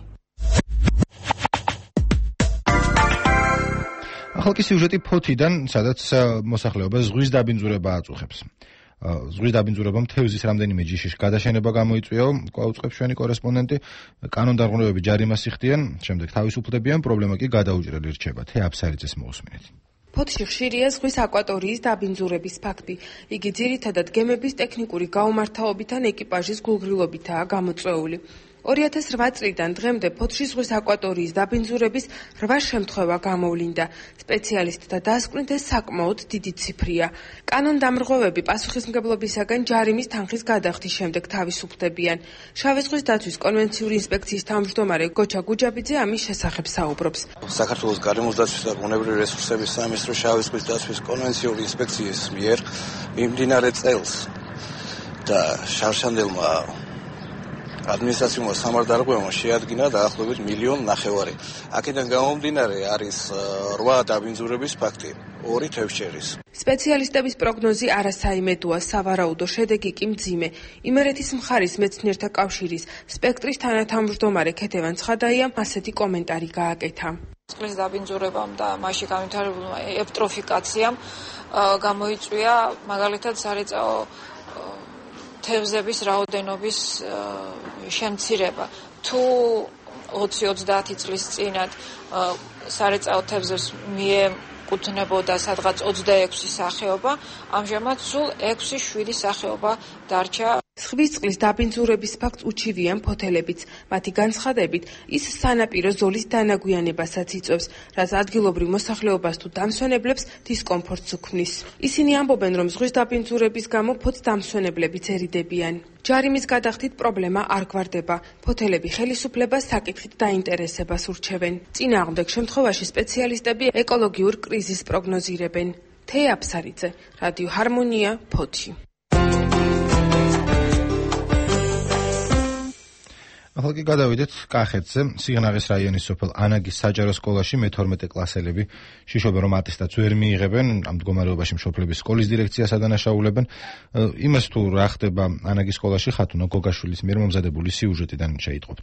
ახალკი სიუჟეტი ფოთიდან, სადაც მოსახლეობას ზღვის დაბინძურება აწუხებს. ზღვის დაბინძურებამ თევზის რამდენიმე ჯიშის გადაშენება გამოიწვია, გვაუწყებს ჩვენი კორესპონდენტი. კანონდარღვევები ჯარიმას იხდიან, შემდეგ თავისუფლებიან, პრობლემა კი გადაუჭრელი რჩება. թե აფსარიძეს მოусმინეთ.
ფოთში ხშირია ზღვის აკვატორიის დაბინძურების ფაქტი. იგი ძირითადად გემების ტექნიკური გაუმართავობით ან ეკიპაჟის გულგრილობითაა გამოწვეული. ორი ათას რვა წლიდან დღემდე ფოთში ზღვის აკვატორიის დაბინძურების რვა შემთხვევა გამოვლინდა. სპეციალისტთა დასკვნით ეს საკმაოდ დიდი ციფრია. კანონდამრღვევები პასუხისმგებლობისაგან ჯარიმის თანხის გადახდის შემდეგ თავისუფლებიან. შავი ზღვის დაცვის კონვენციური ინსპექციის თავმჯდომარე გოჩა გუჯაბიძე ამის შესახებ საუბრობს.
საქართველოს გარემოს დაცვის და ბუნებრივი რესურსების სამინისტროს შავი ზღვის დაცვის კონვენციური ინსპექციის მიერ მიმდინარე წელს და შარშანდელმა ადმინისტრაციულმა სამართალდარღვევამ შეადგინა დაახლოებით მილიონ ნახევარი. აქედან გამომდინარე არის რვა დაბინძურების ფაქტი, ორი თევზჭერის.
სპეციალისტების პროგნოზი არასაიმედოა, სავარაუდო შედეგი კი მძიმე. იმერეთის მხარის მეცნიერთა კავშირის სპექტრის თანათავმჯდომარე ქეთევან ცხადაიამ ასეთი კომენტარი გააკეთა.
წყლის დაბინძურებამ და მასში განვითარებულმა ევტროფიკაციამ გამოიწვია მაგალითად სარეწაო თევზების რაოდენობის შემცირება. თუ ოცი ოცდაათი წლის წინათ სარეწაო თევზებს მიეკუთვნებოდა სადღაც ოცდაექვსი სახეობა, ამჟამად სულ ექვსი შვიდი სახეობა დარჩა.
ზღვის წყლის დაბინძურების ფაქტს უჩივიან ფოთელებიც. მათი განცხადებით, ის სანაპირო ზოლის დანაგვიანებასაც იწვევს, რაც ადგილობრივ მოსახლეობას თუ დამსვენებლებს დისკომფორტს უქმნის. ისინი ამბობენ, რომ ზღვის დაბინძურების გამო ფოთს დამსვენებლებიც ერიდებიან. ჯარიმის გადახდით პრობლემა არ გვარდება. ფოთელები ხელისუფლებას საკითხით დაინტერესებას ურჩევენ. წინააღმდეგ შემთხვევაში სპეციალისტები ეკოლოგიურ კრიზისს პროგნოზირებენ. թե აფსარიძე, რადიო ჰარმონია, ფოთში.
ახლა კი გადავიდეთ კახეთზე. სიღნაღის რაიონის სოფელ ანაგის საჯარო სკოლაში მეთორმეტე კლასელები შიშობენ, რომ ატესტატს ვერ მიიღებენ. ამ მდგომარეობაში მშობლები სკოლის დირექციას ადანაშაულებენ. იმას თუ რა ხდება ანაგის სკოლაში, ხათუნა გოგაშვილის მიერ მომზადებული სიუჟეტიდან შეიტყობთ.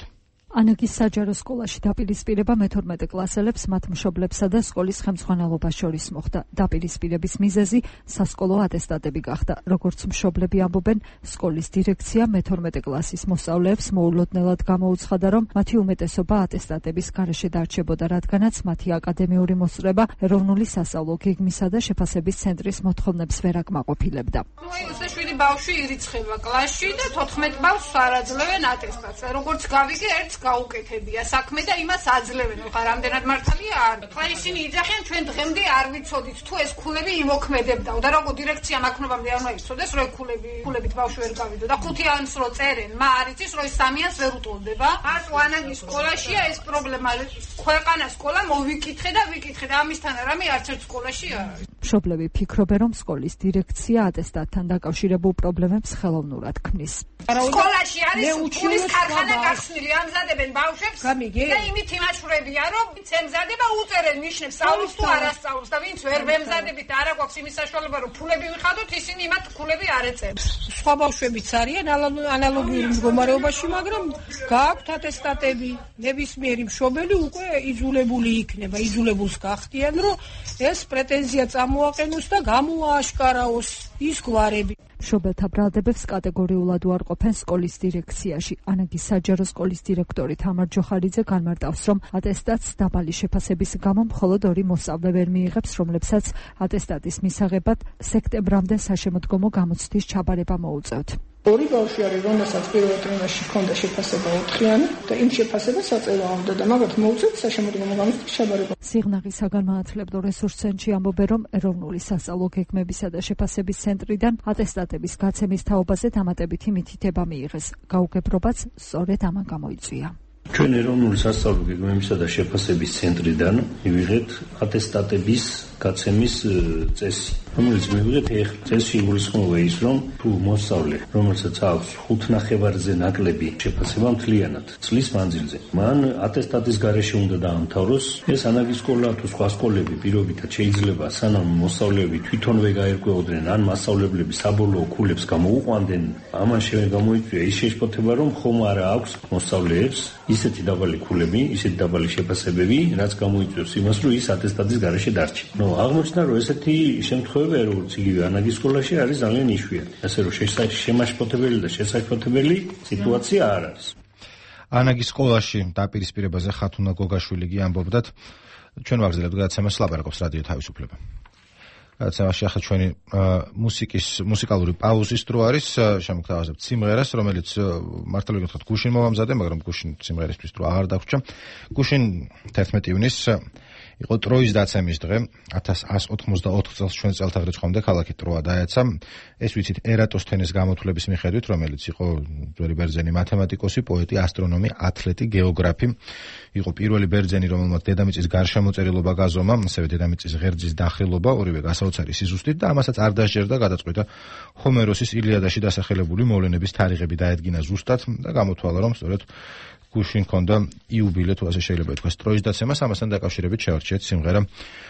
ანაგის საჯარო სკოლაში დაპირისპირება მეთორმეტე კლასელებს მათ მშობლებსა და სკოლის ხელმძღვანელობას შორის მოხდა. დაპირისპირების მიზეზი სასკოლო ატესტატები გახდა. როგორც მშობლები ამბობენ, სკოლის დირექცია მეთორმეტე კლასის მოსწავლეებს მოულოდნელად გამოუცხადა, რომ მათი უმეტესობა ატესტატების გარეშე დარჩებოდა, რადგანაც მათი აკადემიური მოსწრება ეროვნული სასწავლო გეგმისა და შეფასების ცენტრის მოთხოვნებს ვერ აკმაყოფილებდა.
შვიდი ბავშვი ირიცხება კლასში და თოთხმეტ ბავშვს არ აძლევენ ატესტატს. როგორც გავიგე, ერთს გაუკეთებია საქმე და იმას აძლევენ. ხა რამდენად მართალია არ. ხა ისინი იძახიან, ჩვენ დღემდე არ ვიცოდით თუ ეს ქულები იმოქმედებდაო და როგორ დირექციამ აქნობამდე არ მოიცოდეს, რომ ქულები, ქულებით ბავშვი ვერ გავიდო და ხუთი ანს რო წერენ, მა არ იცის, რომ სამი ანს ვერ უტოლდება. არტო ანაგის სკოლაშია ეს პრობლემა. ქვეყანას სკოლა მოვიკითხე და ვიკითხე და ამისთან რამე არც ერთ სკოლაში არ არის.
მშობლები ფიქრობენ, რომ სკოლის დირექცია ატესტატთან დაკავშირებულ პრობლემებს ხელოვნურად ქმნის.
სკოლაში არის ფულის ქარხანა გახსნილი, ამზადებენ ბავშვებს და იმით იმაჩვრებია, რომ ვინც ემზადება უწერენ ნიშნებს სწავლობს თუ არ ასწავლობს და ვინც ვერ ვემზადებით და არ აქვს იმის საშუალება, რომ ფულები ვიხადოთ, ისინი იმათ ფულები არ ეწევს.
სხვა ბავშვებიც არიან ანალოგიურ მდგომარეობაში, მაგრამ გააქვთ ატესტატები. ნებისმიერი მშობელი უკვე იძულებული იქნება, იძულებულს გახდიან, რომ ეს პრეტენზია წამოაყენოს და გამოააშკარაოს ის გვარები.
მშობელთა ბრალდებებს კატეგორიულად უარყოფენ სკოლის დირექციაში. ანაგის საჯარო სკოლის დირექტორი თამარ ჯოხარიძე განმარტავს, რომ ატესტატს დაბალი შეფასების გამო მხოლოდ ორი მოსწავლე ვერ მიიღებს, რომლებსაც ატესტატის მისაღებად სექტემბრამდე საშემოდგომო გამოცდის ჩაბარება მოუწევთ.
ორი ბავშვი არის, რომელსაც პირველ ტრიმესტრში ჰქონდა შეფასება ოთხიანი და იმ შეფასებას აწევდა და მაგათ მოუწევთ საშემოდგომო გამოცდის ჩაბარება.
სიღნაღის საგანმანათლებლო რესურს ცენტრი ამბობენ, რომ ეროვნული სასწავლო გეგმებისა და შეფასების ცენტრიდან ატესტატების გაცემის თაობაზე დამატებითი მითითება მიიღეს. გაუგებრობაც სწორედ ამან გამოიწვია.
ჩვენ ეროვნული სასწავლო გეგმებისა და შეფასების ცენტრიდან მივიღეთ ატესტატების გაცემის წესი, რომელიც მივიღეთ ეხლა. წესში გულისხმობა ის, რომ თუ მოსწავლე, რომელსაც აქვს ხუთ ნახევარზე ნაკლები შეფასება მთლიანად წლის მანძილზე, მან ატესტატის გარეშე უნდა დაამთავროს. ეს ანაგის სკოლა თუ სხვა სკოლები პირობითად შეიძლება სანამ მოსწავლეები თვითონვე გაერკვეოდნენ ან მასწავლებლები საბოლოო ქულებს გამოუყვანდნენ, ამან შემოიწვია ის შეშფოთება, რომ ხომ არა აქვს მოსწავლეებს ისეთი დაბალი ქულები, ისეთი დაბალი შეფასებები, რაც გამოიწვევს იმას, რომ ის ატესტატის გარეშე დარჩა. ნუ აღმოჩნდა, რომ ესეთი შემთხვევები, როგორც იგივე ანაგის სკოლაში არის ძალიან იშვიათი. ასე რომ შემაშფოთებელი და შესაშფოთებელი სიტუაცია არ არის.
ანაგის სკოლაში დაპირისპირებაზე ხათუნა გოგაშვილი კი ამბობდათ, ჩვენ ვაგრძელებთ გადაცემას, ლაპარაკობს რადიო თავისუფლება. გადაცემაში ახლა ჩვენი მუსიკის მუსიკალური პაუზის დრო არის, შემოგთავაზებთ სიმღერას, რომელიც მართლა ვიგოთ გუშინ მოვამზადე, მაგრამ გუშინ სიმღერისთვის დრო აღარ დაგვრჩა. გუშინ თერთმეტი ივნისს იყო ტროის დაცემის დღე, ათას ათს ოთხმოცდაოთხ წელს ჩვენ წელთაღრიცხვამდე ქალაქი ტროა დაეცა. ეს ვიცით ერატოსთენეს გამოთვლების მიხედვით, რომელიც იყო ძველი ბერძენი მათემატიკოსი, პოეტი, ასტრონომი, ათლეტი, გეოგრაფი. იყო პირველი ბერძენი, რომელმაც დედამიწის გარშემოწერილობა გაზომა, ასევე დედამიწის ღერძის დახრილობა, ორივე გასაოცარი სიზუსტით და ამასაც არ დასჯერდა, გადაწყვიტა ჰომეროსის ილიადაში დასახელებული მოვლენების თარიღები დაედგინა ზუსტად და გამოთვალა, რომ სწორედ გუშინ ქონდა იუბილე, თუ ასე შეიძლება ითქვას, ტროის დაცემას. ამასთან დაკავშირებით შევარჩიეთ სიმღერა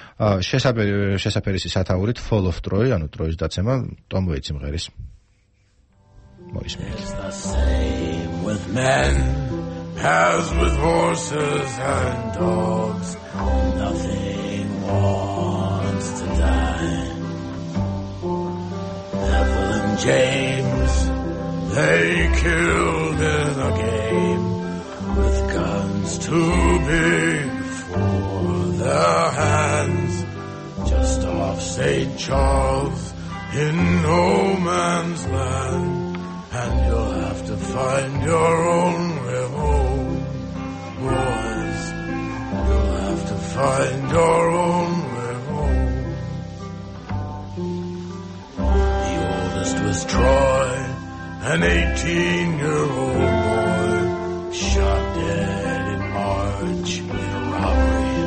შესაფერისი სათაურით Fall of Troy, ანუ ტროის დაცემა, Tom Waits სიმღერის. მოისმენთ.
As with horses and dogs, nothing wants to die. Ethel and James, they killed in a game with guns too big for their hands, just off Saint Charles in no man's land. And you'll have to find your own way home, boys. You'll have to find your own way home. The oldest was Troy, an eighteen-year-old boy, shot dead in March in a robbery.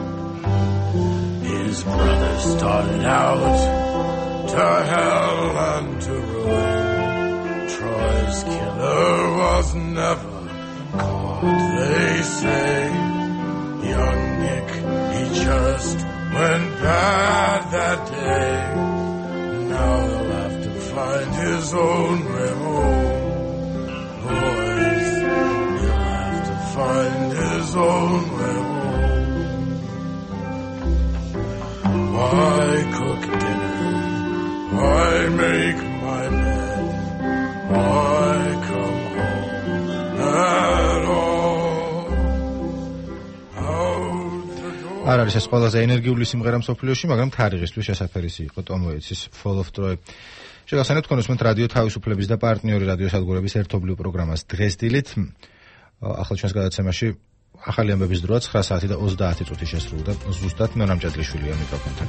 His brother started out to hell and to ruin. Troy's killer was never caught, they say. Young Nick, he just went bad that day. Now he'll have to find his own way home. Boys, he'll have to find only home. Why cook dinner? Why make my bed? Why come home at all?
არ არის ეს ყველაზე ენერგიული სიმღერა მსოფლიოში, მაგრამ თარიღისთვის შესაძლებელი იყო ტომ ვეიცის Fall of Troy. შეგახსენებთ თქვენ უსმენთ რადიო თავისუფლების და პარტნიორი რადიო სადგურების ერთობლივ პროგრამას დღეს დილით. ახლა ჩვენს გადაცემაში ახალი ამბების დროა ცხრა საათი და ოცდაათი წუთი შესრულდა. ზუსტად ნონამ ჭადლიშვილია მიკროფონთან.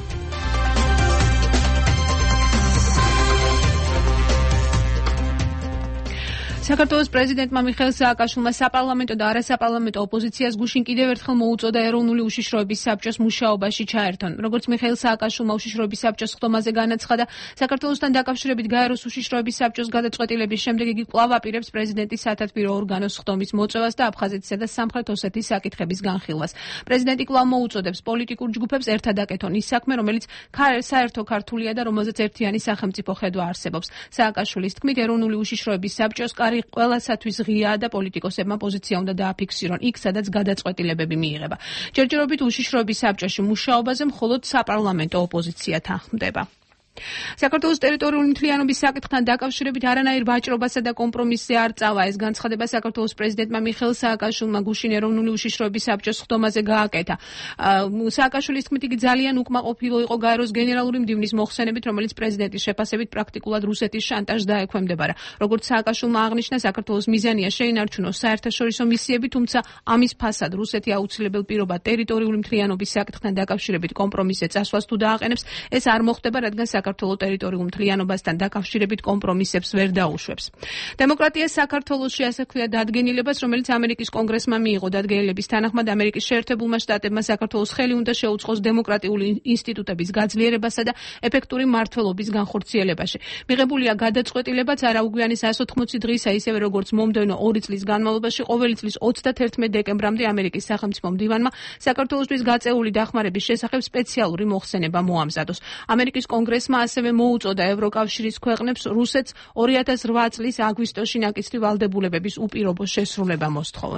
საქართველოს პრეზიდენტმა მიხეილ სააკაშვილმა საპარლამენტო და არასაპარლამენტო ოპოზიციას გუშინ კიდევ ერთხელ მოუწოდა ეროვნული უშიშროების საბჭოს მუშაობაში ჩაერთონ. როგორც მიხეილ სააკაშვილმა უშიშროების საბჭოს ხდომაზე განაცხადა, საქართველოსთან დაკავშირებით გაეროს უშიშროების საბჭოს გადაწყვეტილების შემდეგ იგი კვლავ აპირებს პრეზიდენტის სათათბირო ორგანოს ხდომის მოწევას და აფხაზეთისა და სამხრეთ ოსეთის საკითხების განხილვას. პრეზიდენტი კვლავ მოუწოდებს პოლიტიკურ ჯგუფებს ერთად აკეთონ ის საქმე, რომელიც საერთო ქართულია და რომელზეც ერთიანი სახელმწიფო ხედვა არსებობს. სააკაშვილის თქმით, ეროვნული უშიშროების საბჭოს ყველასათვის ღიაა და პოლიტიკოსებმა პოზიცია უნდა დააფიქსირონ იქ, სადაც გადაწყვეტილებები მიიღება. ჯერჯერობით უშიშროების საბჭოში მუშაობაზე მხოლოდ საპარლამენტო ოპოზიცია თანხმდება. საქართველოს ტერიტორიული მთლიანობის საკითხთან დაკავშირებით არანაირ ვაჭრობასა და კომპრომისზე არ წავა. ეს განცხადება საქართველოს პრეზიდენტმა მიხეილ სააკაშვილმა გუშინ ეროვნული უშიშროების საბჭოს ხდომაზე გააკეთა. სააკაშვილის თქმით, იგი ძალიან უკმაყოფილო იყო გაეროს გენერალური მდივნის მოხსენებით, რომელიც პრეზიდენტის შეფასებით პრაქტიკულად რუსეთის შანტაჟს დაექვემდებარა. როგორც სააკაშვილმა აღნიშნა, საქართველოს მიზანია შეინარჩუნოს საერთაშორისო მისიები, თუმცა ამის ფასად რუსეთი აუცილებელ პირობა ტერიტორიული მთლიანობის საკითხთან დაკავშირებით კომპრომისზე წასვლას თუ დააყენებს, ეს არ მოხდება, რადგან საქართველოს ტერიტორიულ მთლიანობასთან დაკავშირებით კომპრომისებს ვერ დაუშვებს. დემოკრატია საქართველოში ასე ქვია დადგენილებას, რომელიც ამერიკის კონგრესმა მიიღო. დადგენილების თანახმად ამერიკის შეერთებულმა შტატებმა საქართველოს ხელი უნდა შეუწყოს დემოკრატიული ინსტიტუტების გაძლიერებასა და ეფექტური მმართველობის განხორციელებაში. მიღებულია გადაწყვეტილებაც არაუგვიანი εκατს ოცდაოთხი დღისა, ისევე როგორც მომდევნო ორი წლის განმავლობაში ყოველი წლის ოცდათერთმეტ დეკემბრამდე ამერიკის სახელმწიფო მდივანმა საქართველოსთვის გაწეული დახმარების შესახებ სპეციალური მოხსენება მოამზადოს. ამერიკის კონგრესმა ასევე მოუწოდა ევროკავშირის ქვეყნებს რუსეთს ორი ათას რვა წლის აგვისტოში ნაკისრი ვალდებულებების უპირობო შესრულება მოსთხოვონ.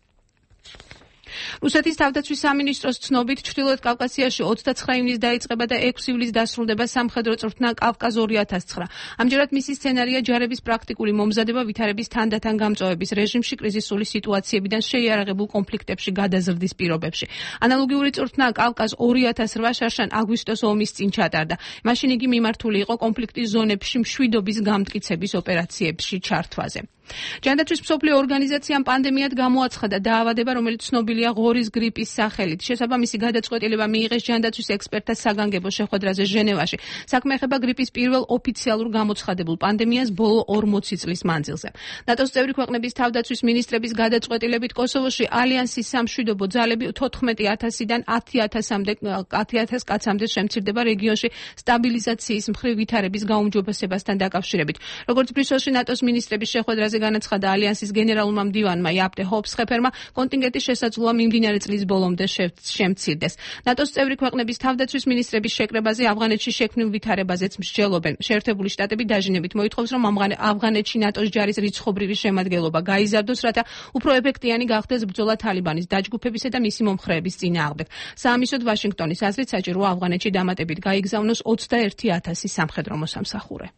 რუსეთის თავდაცვის სამინისტროს ცნობით, ჩრდილოეთ კავკასიაში ოცდაცხრა ივნის დაიწყება და ექვსი ივლისს დასრულდება სამხედრო წვრთნა კავკაზ ორი ათას ცხრა. ამჯერად მისი სცენარია ჯარების პრაქტიკული მომზადება ვითარების თანდათან გამწვავების რეჟიმში, კრიზისული სიტუაციებიდან შეიარაღებულ კონფლიქტებში გადაზრდის პირობებში. ანალოგიური წვრთნა კავკაზ ორი ათას რვა შარშან აგვისტოს ომის წინ ჩატარდა. მაშინ იგი მიმართული იყო კონფლიქტის ზონებში მშვიდობის გამტკიცების ოპერაციებში ჩართვაზე. ჯანდაცვის მსოფლიო ორგანიზაციამ პანდემიად გამოაცხადა დაავადება, რომელიც ცნობილია ღორის გრიპის სახელით. შესაბამისი გადაწყვეტილება მიიღეს ჯანდაცვის ექსპერტთა საგანგებო შეხვედრაზე ჟენევაში. საქმე ეხება გრიპის პირველ ოფიციალურ გამოცხადებულ პანდემიას ბოლო ორმოცი წლის მანძილზე. ნატოს წევრი ქვეყნების თავდაცვის მინისტრების გადაწყვეტილებით კოსოვოში ალიანსის სამშვიდობო ძალები თოთხმეტი ათასიდან ათი ათასამდე ათი ათას კაცამდე შემცირდება რეგიონში სტაბილიზაციის მხრივ ვითარების გაუმჯობესებასთან დაკავშირებით. როგორც ბრიუსელში ნატოს მინისტრების შეხვედრაზე განაცხადა ალიანსის გენერალურმა მდივანმა იაპტე ჰოფსხეფერმა, კონტინგენტის შესაძლოა მიმდინარე წლის ბოლომდე შემცირდეს. ნატოს წევრი ქვეყნების თავდაცვის მინისტრების შეკრებაზე ავღანეთში შექმნილ ვითარებაზეც მსჯელობენ. შეერთებული შტატები დაჟინებით მოითხოვს, რომ ავღანეთში ნატოს ჯარის რიცხობრივი შემადგენლობა გაიზარდოს, რათა უფრო ეფექტიანი გახდეს ბრძოლა თალიბანის დაჯგუფებისა და მისი მომხრეების წინააღმდეგ. საამისოდ ვაშინგტონის აზრით საჭიროა ავღანეთში დამატებით გაიგზავნოს ოცდაერთი ათასი სამხედრო მოსამსახურე.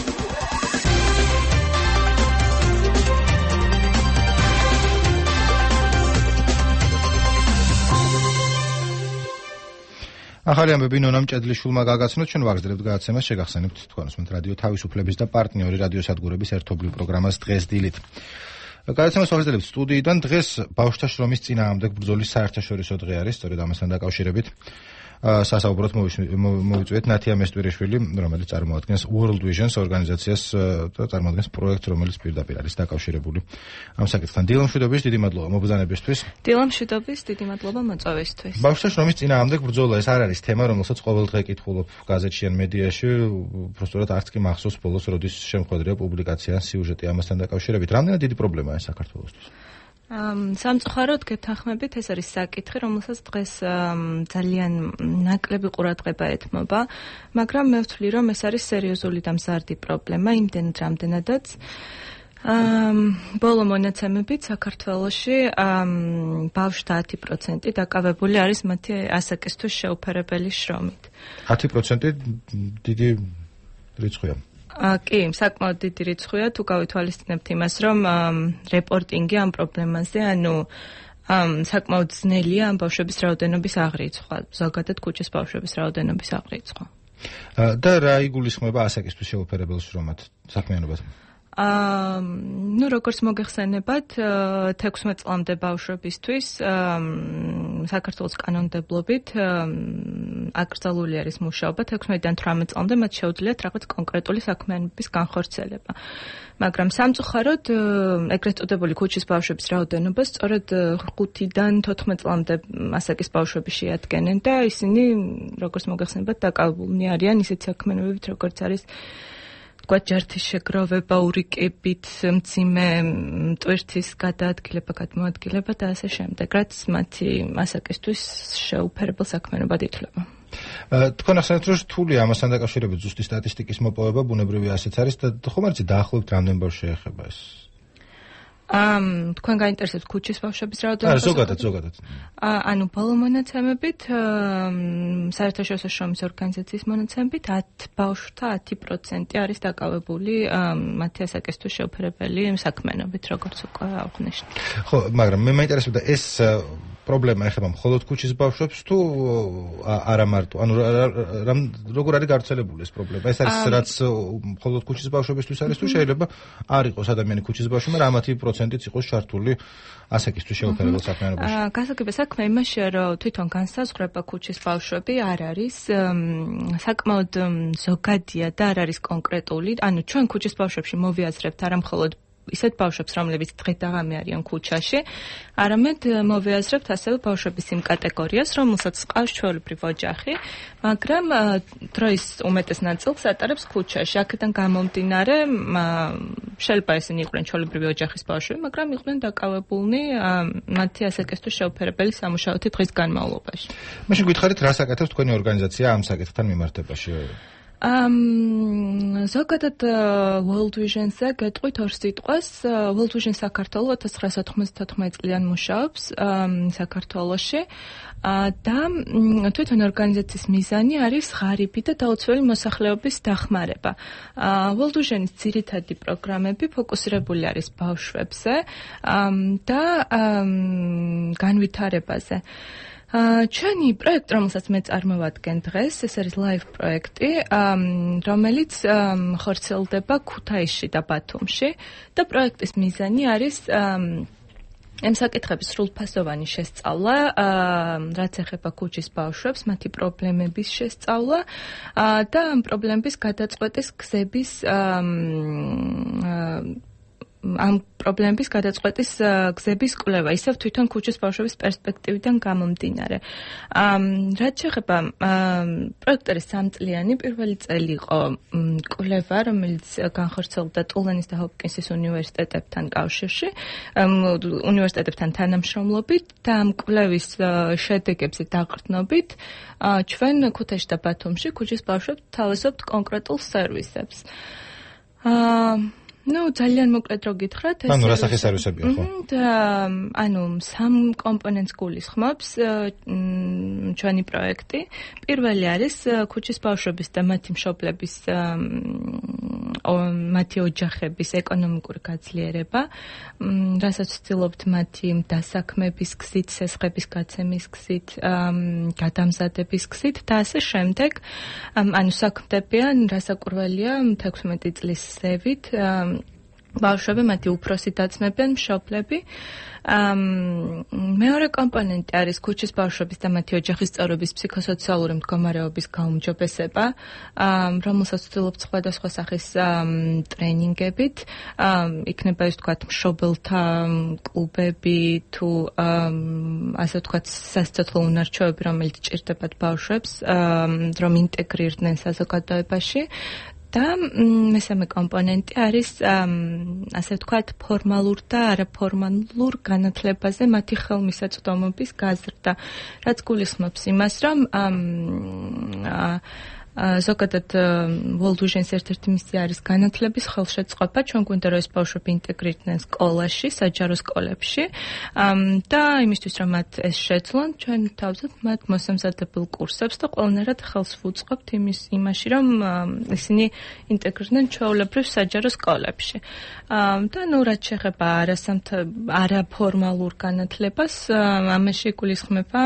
ახალი ამბები ნონამ ჭედლიშვილმა გაგაცნოთ, ჩვენ ვაგრძელებთ გადაცემას, შეგახსენებთ თქვენ უსმენთ რადიო თავისუფლების და პარტნიორი რადიო სადგურების ერთობლივ პროგრამას დღეს დილით. გადაცემას ვაგრძელებთ სტუდიიდან. დღეს ბავშვთა შრომის წინააღმდეგ ბრძოლის საერთაშორისო დღე არის, სწორედ ამასთან დაკავშირებით. სასაუბროდ მოვიწვიეთ ნათია მესტვირიშვილი, რომელიც წარმოადგენს World Visions ორგანიზაციას და წარმოადგენს პროექტს, რომელიც პირდაპირ არის დაკავშირებული ამ საკითხთან. დილა მშვიდობის, დიდი მადლობა მობრძანებისთვის.
დილა მშვიდობის, დიდი მადლობა მოწვევისთვის.
ბავშვთა შრომის წინააღმდეგ ბრძოლა ეს არ არის თემა, რომელსაც ყოველდღე კითხულობ გაზეთში ან მედიაში, უბრალოდ არც კი მახსოვს ბოლოს როდის შემოხვედრია პუბლიკაცია, სიუჟეტი ამასთან დაკავშირებით. რამდენად დიდი პრობლემაა ეს საქართველოსთვის?
სამწუხაროდ გეთანხმებით, ეს არის საკითხი, რომელსაც დღეს ძალიან ნაკლები ყურადღება ეთმობა, მაგრამ მე ვთვლი, რომ ეს არის სერიოზული და მზარდი პრობლემა, იმდენად რამდენადაც ბოლო მონაცემებით საქართველოში ბავშვთა ათი პროცენტი დაკავებული არის მათი ასაკისთვის შეუფერებელი შრომით.
ათი პროცენტი დიდი რიცხვია.
კი, საკმაოდ დიდი რიცხვია, თუ გავითვალისწინებთ იმას, რომ რეპორტინგი ამ პრობლემაზე, ანუ საკმაოდ ძნელია ამ ბავშვების რაოდენობის აღრიცხვა, ზოგადად ქუჩის ბავშვების რაოდენობის აღრიცხვა.
და რა იგულისხმება ასაკისთვის შეუფერებელ შრომად საქმიანობაზე?
აა ნუ როგორც მოგეხსენებათ, თექვსმეტ წლამდე ბავშვებისთვის საქართველოს კანონმდებლობით აკრძალული არის მუშაობა, თექვსმეტიდან თვრამეტ წლამდე მათ შეუძლიათ რაღაც კონკრეტული საქმიანობის განხორციელება. მაგრამ სამწუხაროდ ეგრეთ წოდებული ქუჩის ბავშვების რაოდენობა სწორედ ხუთიდან თოთხმეტ წლამდე ასაკის ბავშვები შეადგენენ და ისინი როგორც მოგეხსენებათ დაკავებულნი არიან ისეთ საქმიანობებით, როგორც არის თქვათ ჯართის შეგროვება, ურიკებით, მძიმე ტვირთის გადაადგილება, გადმოადგილება და ასე შემდეგ, რაც მათი ასაკისთვის შეუფერებელ საქმიანობად ითვლება.
თქვენ ახსენეთ, რომ რთულია ამასთან დაკავშირებით ზუსტი სტატისტიკის მოპოვება, ბუნებრივია ასეც არის და ხომ არ იცით დაახლოებით რამდენი ბავშვი შეეხება ეს?
ამ თქვენ გაინტერესებთ ქუჩის ბავშვების რაოდენობა?
არა, ზოგადად, ზოგადად.
ანუ ბოლო მონაცემებით, საერთაშორისო შრომის ორგანიზაციის მონაცემებით ათ ბავშვთა ათი პროცენტი არის დაკავებული მათი ასაკისთვის შეუფერებელი საქმიანობით, როგორც უკვე აღნიშნე.
ხო, მაგრამ მე მაინტერესებდა ეს პრობლემა ეხება მხოლოდ ქუჩის ბავშვებს თუ არა მარტო? ანუ როგორ არის გავრცელებული ეს პრობლემა? ეს არის რაც მხოლოდ ქუჩის ბავშვებისთვის არის თუ შეიძლება არ იყოს ადამიანი ქუჩის ბავშვი, მაგრამ ამათი პროცენტიც იყოს ჩართული ასაკისთვის შეუფერებელ საქმიანობაში?
გასაგები საქმე იმაშია, რომ თვითონ განსაზღვრება ქუჩის ბავშვები არ არის საკმაოდ ზოგადია და არ არის კონკრეტული. ანუ ჩვენ ქუჩის ბავშვებში მოვიაზრებთ არა მხოლოდ ისეთ ბავშვებს, რომლებიც დღე და ღამე არიან ქუჩაში, არამედ მოვიაზრებთ ასევე ბავშვების იმ კატეგორიას, რომელსაც ყავს ჩვეულებრივ ოჯახი, მაგრამ დროის უმეტეს ნაწილს ატარებს ქუჩაში. აქედან გამომდინარე, შეიძლება ისინი იყვნენ ჩვეულებრივი ოჯახის ბავშვები, მაგრამ იყვნენ დაკავებულნი მათი ასაკისთვის შეუფერებელი სამუშაოთი დღის განმავლობაში.
მაშინ გითხარით, რას აკეთებს თქვენი ორგანიზაცია ამ საკითხთან მიმართებაში?
ამ ზოგადად World Vision-ზე გეტყვით ორ სიტყვას. World Vision საქართველო ოთხ ათას ოთხმოცდათოთხმეტ წლიდან მუშაობს საქართველოში და თვითონ ორგანიზაციის მიზანი არის ღარიბი და დაუცველი მოსახლეობის დახმარება. World Vision-ის ძირითადი პროგრამები ფოკუსირებული არის ბავშვებზე და განვითარებაზე. ჩვენი პროექტი, რომელსაც მე წარმოვადგენ დღეს, ეს არის live პროექტი, რომელიც ხორციელდება ქუთაისში და ბათუმში და პროექტის მიზანი არის ამ საკითხების სრულფასოვანი შესწავლა, რაც ეხება ქუჩის ბავშვებს, მათი პრობლემების შესწავლა და ამ პრობლემების გადაწყვეტის გზების ამ პრობლემების გადაწყვეტის გზების კვლევა, ისევ თვითონ ქუჩის ბავშვების პერსპექტივიდან გამომდინარე. რაც შეეხება პროექტი არის სამწლიანი, პირველი წელი იყო კვლევა, რომელიც განხორციელდა ტულანის და ჰოპკინსის უნივერსიტეტებთან კავშირში, უნივერსიტეტებთან თანამშრომლობით და ამ კვლევის შედეგებზე დაყრდნობით ჩვენ ქუთაისში და ბათუმში ქუჩის ბავშვებს თავისუფლად კონკრეტულ სერვისებს. ნუ ძალიან მოკლედ რო გითხრათ,
ეს ანუ რა სახის სერვისებია ხო?
და ანუ სამ კომპონენტს გულისხმობს ჩვენი პროექტი. პირველი არის ქუჩის ბავშვების და მათი მშობლების მათი ოჯახების ეკონომიკური გაძლიერება, რასაც ვცდილობთ მათი დასაქმების გზით, სესხების გაცემის გზით, გადამზადების გზით და ასე შემდეგ. ანუ საქმდებიან რასაკურველია თექვსმეტი წლის ზევით ბავშვები, მათი უფროსი და-ძმები, მშობლები. მეორე კომპონენტი არის ქუჩის ბავშვების და მათი ოჯახის წევრების ფსიქოსოციალური მდგომარეობის გაუმჯობესება, რომელსაც ვცდილობთ სხვადასხვა სახის ტრენინგებით, იქნება ის თქვათ მშობელთა კლუბები თუ ასე ვთქვათ სასიცოცხლო უნარჩვევები, რომელიც ჭირდებათ ბავშვებს, რომ ინტეგრირდნენ საზოგადოებაში. და მესამე კომპონენტი არის ასე ვთქვათ ფორმალურ და არაფორმალურ განათლებაზე მათი ხელმისაწვდომობის გაზრდა, რაც გულისხმობს იმას, რომ ზოგადად World Vision-ის ერთ-ერთი მისია არის განათლების ხელშეწყობა. ჩვენ გვინდა რომ ეს ბავშვები ინტეგრირდნენ სკოლაში, საჯარო სკოლებში და იმისთვის რომ მათ ეს შეძლონ, ჩვენ თავზეთ მათ მოსამზადებელ კურსებს და ყველანაირად ხელს ვუწყობთ იმის იმაში, რომ ისინი ინტეგრირდნენ ჩვეულებრივ საჯარო სკოლებში. და ნუ რაც შეეხება არაფორმალურ განათლებას, ამაში გულისხმება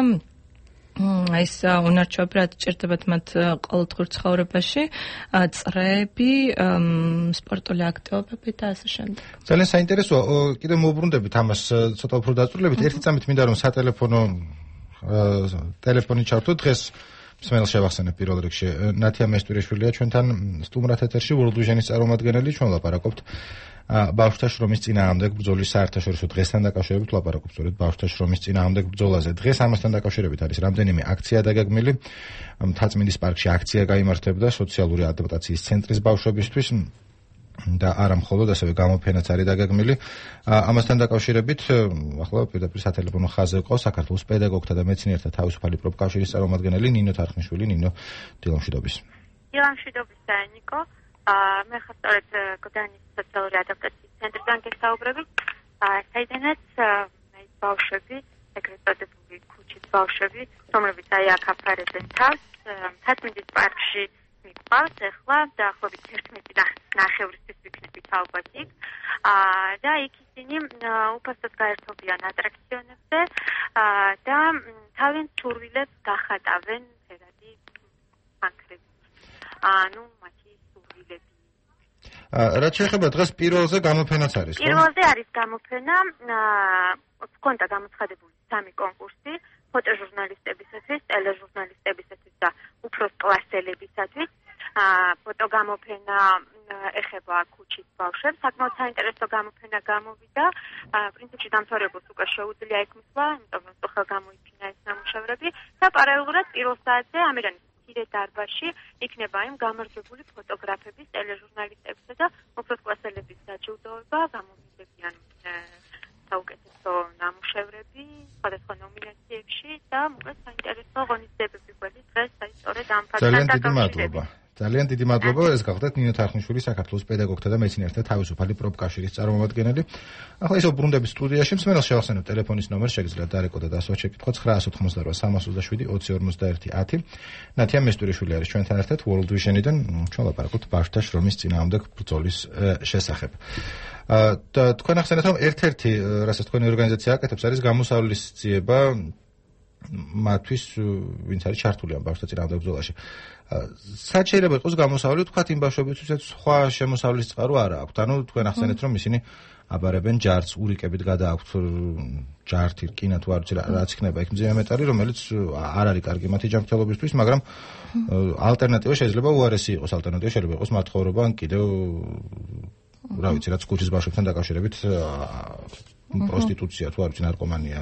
ეს უნარჩვები, რაც ჭირდებათ მათ ყოველდღიურ ცხოვრებაში, წრეები, სპორტული აქტივობები და ასე შემდეგ.
ძალიან საინტერესოა. კიდევ მოვბრუნდებით ამას ცოტა უფრო დაწვრილებით. ერთი წამით მინდა რომ სატელეფონო ტელეფონი ჩავთო დღეს მსმენელს შევახსენებ პირველ რიგში. ნათია მესტურიშვილია ჩვენთან სტუმრად ეთერში World Vision-ის წარმომადგენელი. ჩვენ ვლაპარაკობთ ბავშვთა შრომის წინააღმდეგ ბრძოლის საერთაშორისო დღესთან დაკავშირებით ვლაპარაკობთ სწორედ ბავშვთა შრომის წინააღმდეგ ბრძოლაზე. დღეს ამასთან დაკავშირებით არის რამდენიმე აქცია დაგეგმილი. მთაწმინდის პარკში აქცია გაიმართებდა სოციალური ადაპტაციის ცენტრის ბავშვებისთვის და არა მხოლოდ, ასევე გამოფენაც არის დაგეგმილი. ამასთან დაკავშირებით ახლა პირდაპირ სატელეფონო ხაზზე ყავს საქართველოს პედაგოგთა და მეცნიერთა თავისუფალი პროფკავშირის წარმომადგენელი ნინო თარხნიშვილი. ნინო, დილამშვიდობის.
დილამშვიდობის ნიკო. მე ხარ სწორედ გდანის სოციალური ადაპტაციის ცენტრიდან გესაუბრებით, საიდანაც ეს ბავშვები, ეგრეთ წოდებული ქუჩის ბავშვები, რომლებიც აი აქ აფარებენ თავს, მთაწმინდის პარკში მიყვარს ახლა დაახლოებით ერთმეტი ნახევრისთვის ვიქნებით ალბათ იქ და იქ ისინი უფასოდ გაერთობიან ატრაქციონებზე და თავიანთ სურვილებს გახატავენ ფერადი ფანქრებით. ანუ მათი სურვილები.
რაც შეეხება დღეს პირველზე გამოფენაც არის, ხო?
პირველზე არის გამოფენა, ჰქონდა გამოცხადებული სამი კონკურსი, ფოტოჟურნალისტებისათვის, ტელეჟურნალისტებისათვის და უფროს კლასელებისათვის. ფოტოგამოფენა ეხება ქუჩის ბავშვებს. საკმაოდ საინტერესო გამოფენა გამოვიდა. პრინციპში დამთავრებულს უკვე შეუძლია ეკმისლა, იმიტომ რომ სწორ გამოიფინა ეს ნამუშევრები და პარალელურად პირველ საათზე ამირანის მცირე დარბაზში იქნება იმ გამარჯვებული ფოტოგრაფების, ტელეჟურნალისტებისა და უფროს კლასელების დაჯილდოება, გამოვიდებიან საუკეთესო ნამუშევრები სხვადასხვა ნომინაციებში და მოკლედ საინტერესო ღონისძიებები გვეძით დღეს აი სწორედ ამ ფაქტთან დაკავშირებით.
ძალიან დიდი მადლობა. ეს გახლდათ ნინო თარხნიშვილი, საქართველოს პედაგოგთა და მეცნიერთა თავისუფალი პროფკავშირის წარმომადგენელი. ახლა ისევ ბრუნდებით სტუდიაში. მსმენელს შევახსენებ ტელეფონის ნომერს, შეგიძლიათ დარეკო და დასვათ შეკითხვა ცხრა ოცდაოთხმოცდარვა სამას ოცდაშვიდი ოცი ორმოცდაერთი ათი. ნათია მესტურიშვილი არის ჩვენთან ერთად World Vision-დან. ჩვენ ვლაპარაკობთ ბავშვთა შრომის წინააღმდეგ ბრძოლის შესახებ. და თქვენ ახსენეთ, რომ ერთ-ერთი, რასაც თქვენი ორგანიზაცია აკეთებს, არის გამოსავლის ძიება მათთვის, ვინც არის ჩართული ამ ბავშვთა წინააღმდეგ ბრძოლაში. სად შეიძლება იყოს გამოსავალი, თქვათ იმ ბავშვებისთვის სხვა შემოსავლის წყარო არა აქვთ. ანუ თქვენ ახსენეთ, რომ ისინი აბარებენ ჯარს, ურიკებით გადააქვთ ჯართი, რკინა თუ არ ვიცი რაც იქნება იქ მძიმე მეტალი, რომელიც არ არის კარგი მათი ჯანმრთელობისთვის, მაგრამ ალტერნატივა შეიძლება უარესი იყოს, ალტერნატივა შეიძლება იყოს მათხოვრობა, ან კიდევ რა ვიცი, რაც ქუჩის ბავშვებთან დაკავშირებით პროსტიტუცია თუ არ ვიცი, ნარკომანია.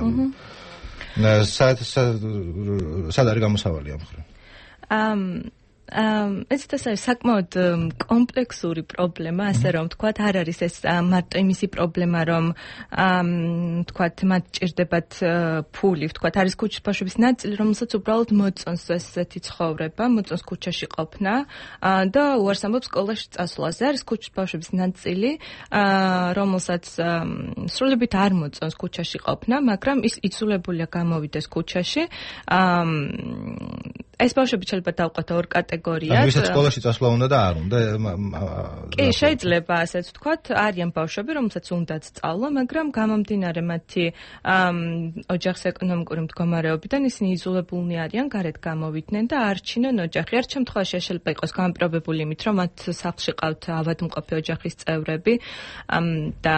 სად სად არის გამოსავალი ამ ხრივ?
ამ ეს თასა საკმაოდ კომპლექსური პრობლემა, ასე რომ თქვათ, არ არის ეს მარტო იმისი პრობლემა, რომ თქვათ, მათ ჭირდებათ ფული, თქვათ, არის ქუჩის ბავშვების ნაწილი, რომელსაც უბრალოდ მოწონს ესეთი ცხოვრება, მოწონს ქუჩაში ყოფნა და უარს ამბობს სკოლაში წასვლაზე. არის ქუჩის ბავშვების ნაწილი, რომელსაც სრულებით არ მოწონს ქუჩაში ყოფნა, მაგრამ ის იცულებულია გამოვიდეს ქუჩაში. ეს ბავშვები შეიძლება დავყოთ ორ კატეგორიად.
ანუ ვისაც სკოლაში წასვლა უნდა და არ უნდა?
კი, შეიძლება ასეც ვთქვათ, არიან ბავშვები, რომელსაც უნდათ სწავლა, მაგრამ გამომდინარე მათი ოჯახის ეკონომიკური მდგომარეობიდან ისინი იზოლებულნი არიან, გარეთ გამოვიდნენ და არჩინონ ოჯახი. ერთ შემთხვევაში შეიძლება იყოს განპირობებული იმით, რომ მათ სახლში ყავთ ავადმყოფი ოჯახის წევრები და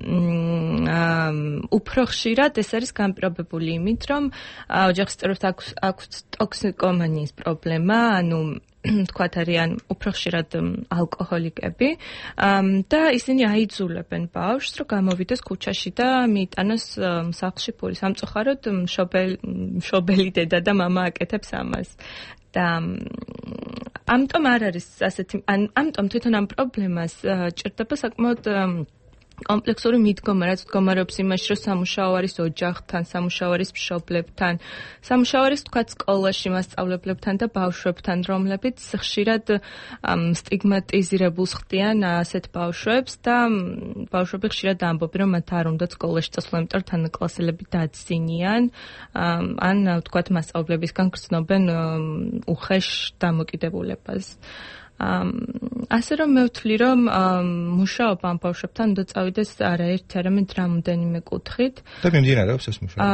უფრო ხშირად ეს არის განპირობებული იმით, რომ ოჯახის წევრებს აქვს ტოქსიკომანიის პრობლემა, ანუ თქვათ არიან უფრო ხშირად ალკოჰოლიკები და ისინი აიძულებენ ბავშვს, რომ გამოვიდეს ქუჩაში და მიიტანოს სახლში ფული. სამწუხაროდ მშობელი დედა და მამა აკეთებს ამას. და ამიტომ არ არის ასეთი, ამიტომ თვითონ ამ პრობლემას ჭირდება საკმაოდ კომპლექსური მიდგომა, რაც მდგომარეობს იმაში, რომ სამუშაო არის ოჯახთან, სამუშაო არის მშობლებთან, სამუშაო არის თქვათ სკოლაში მასწავლებლებთან და ბავშვებთან, რომლებიც ხშირად სტიგმატიზირებულს ხდიან ასეთ ბავშვებს და ბავშვები ხშირად ამბობენ, რომ მათ არ უნდათ სკოლაში წასვლა, იმიტომ რომ თანაკლასელები დაძინიან, ან თქვათ მასწავლებლებისგან გრძნობენ უხეშ დამოკიდებულებას. ასე რომ მე ვთვლი, რომ მუშაობა ამ ბავშვებთან უნდა წავიდეს არაერთი, არამედ რამდენიმე კუთხით.
და მიმდინარეობს ეს მუშაობა?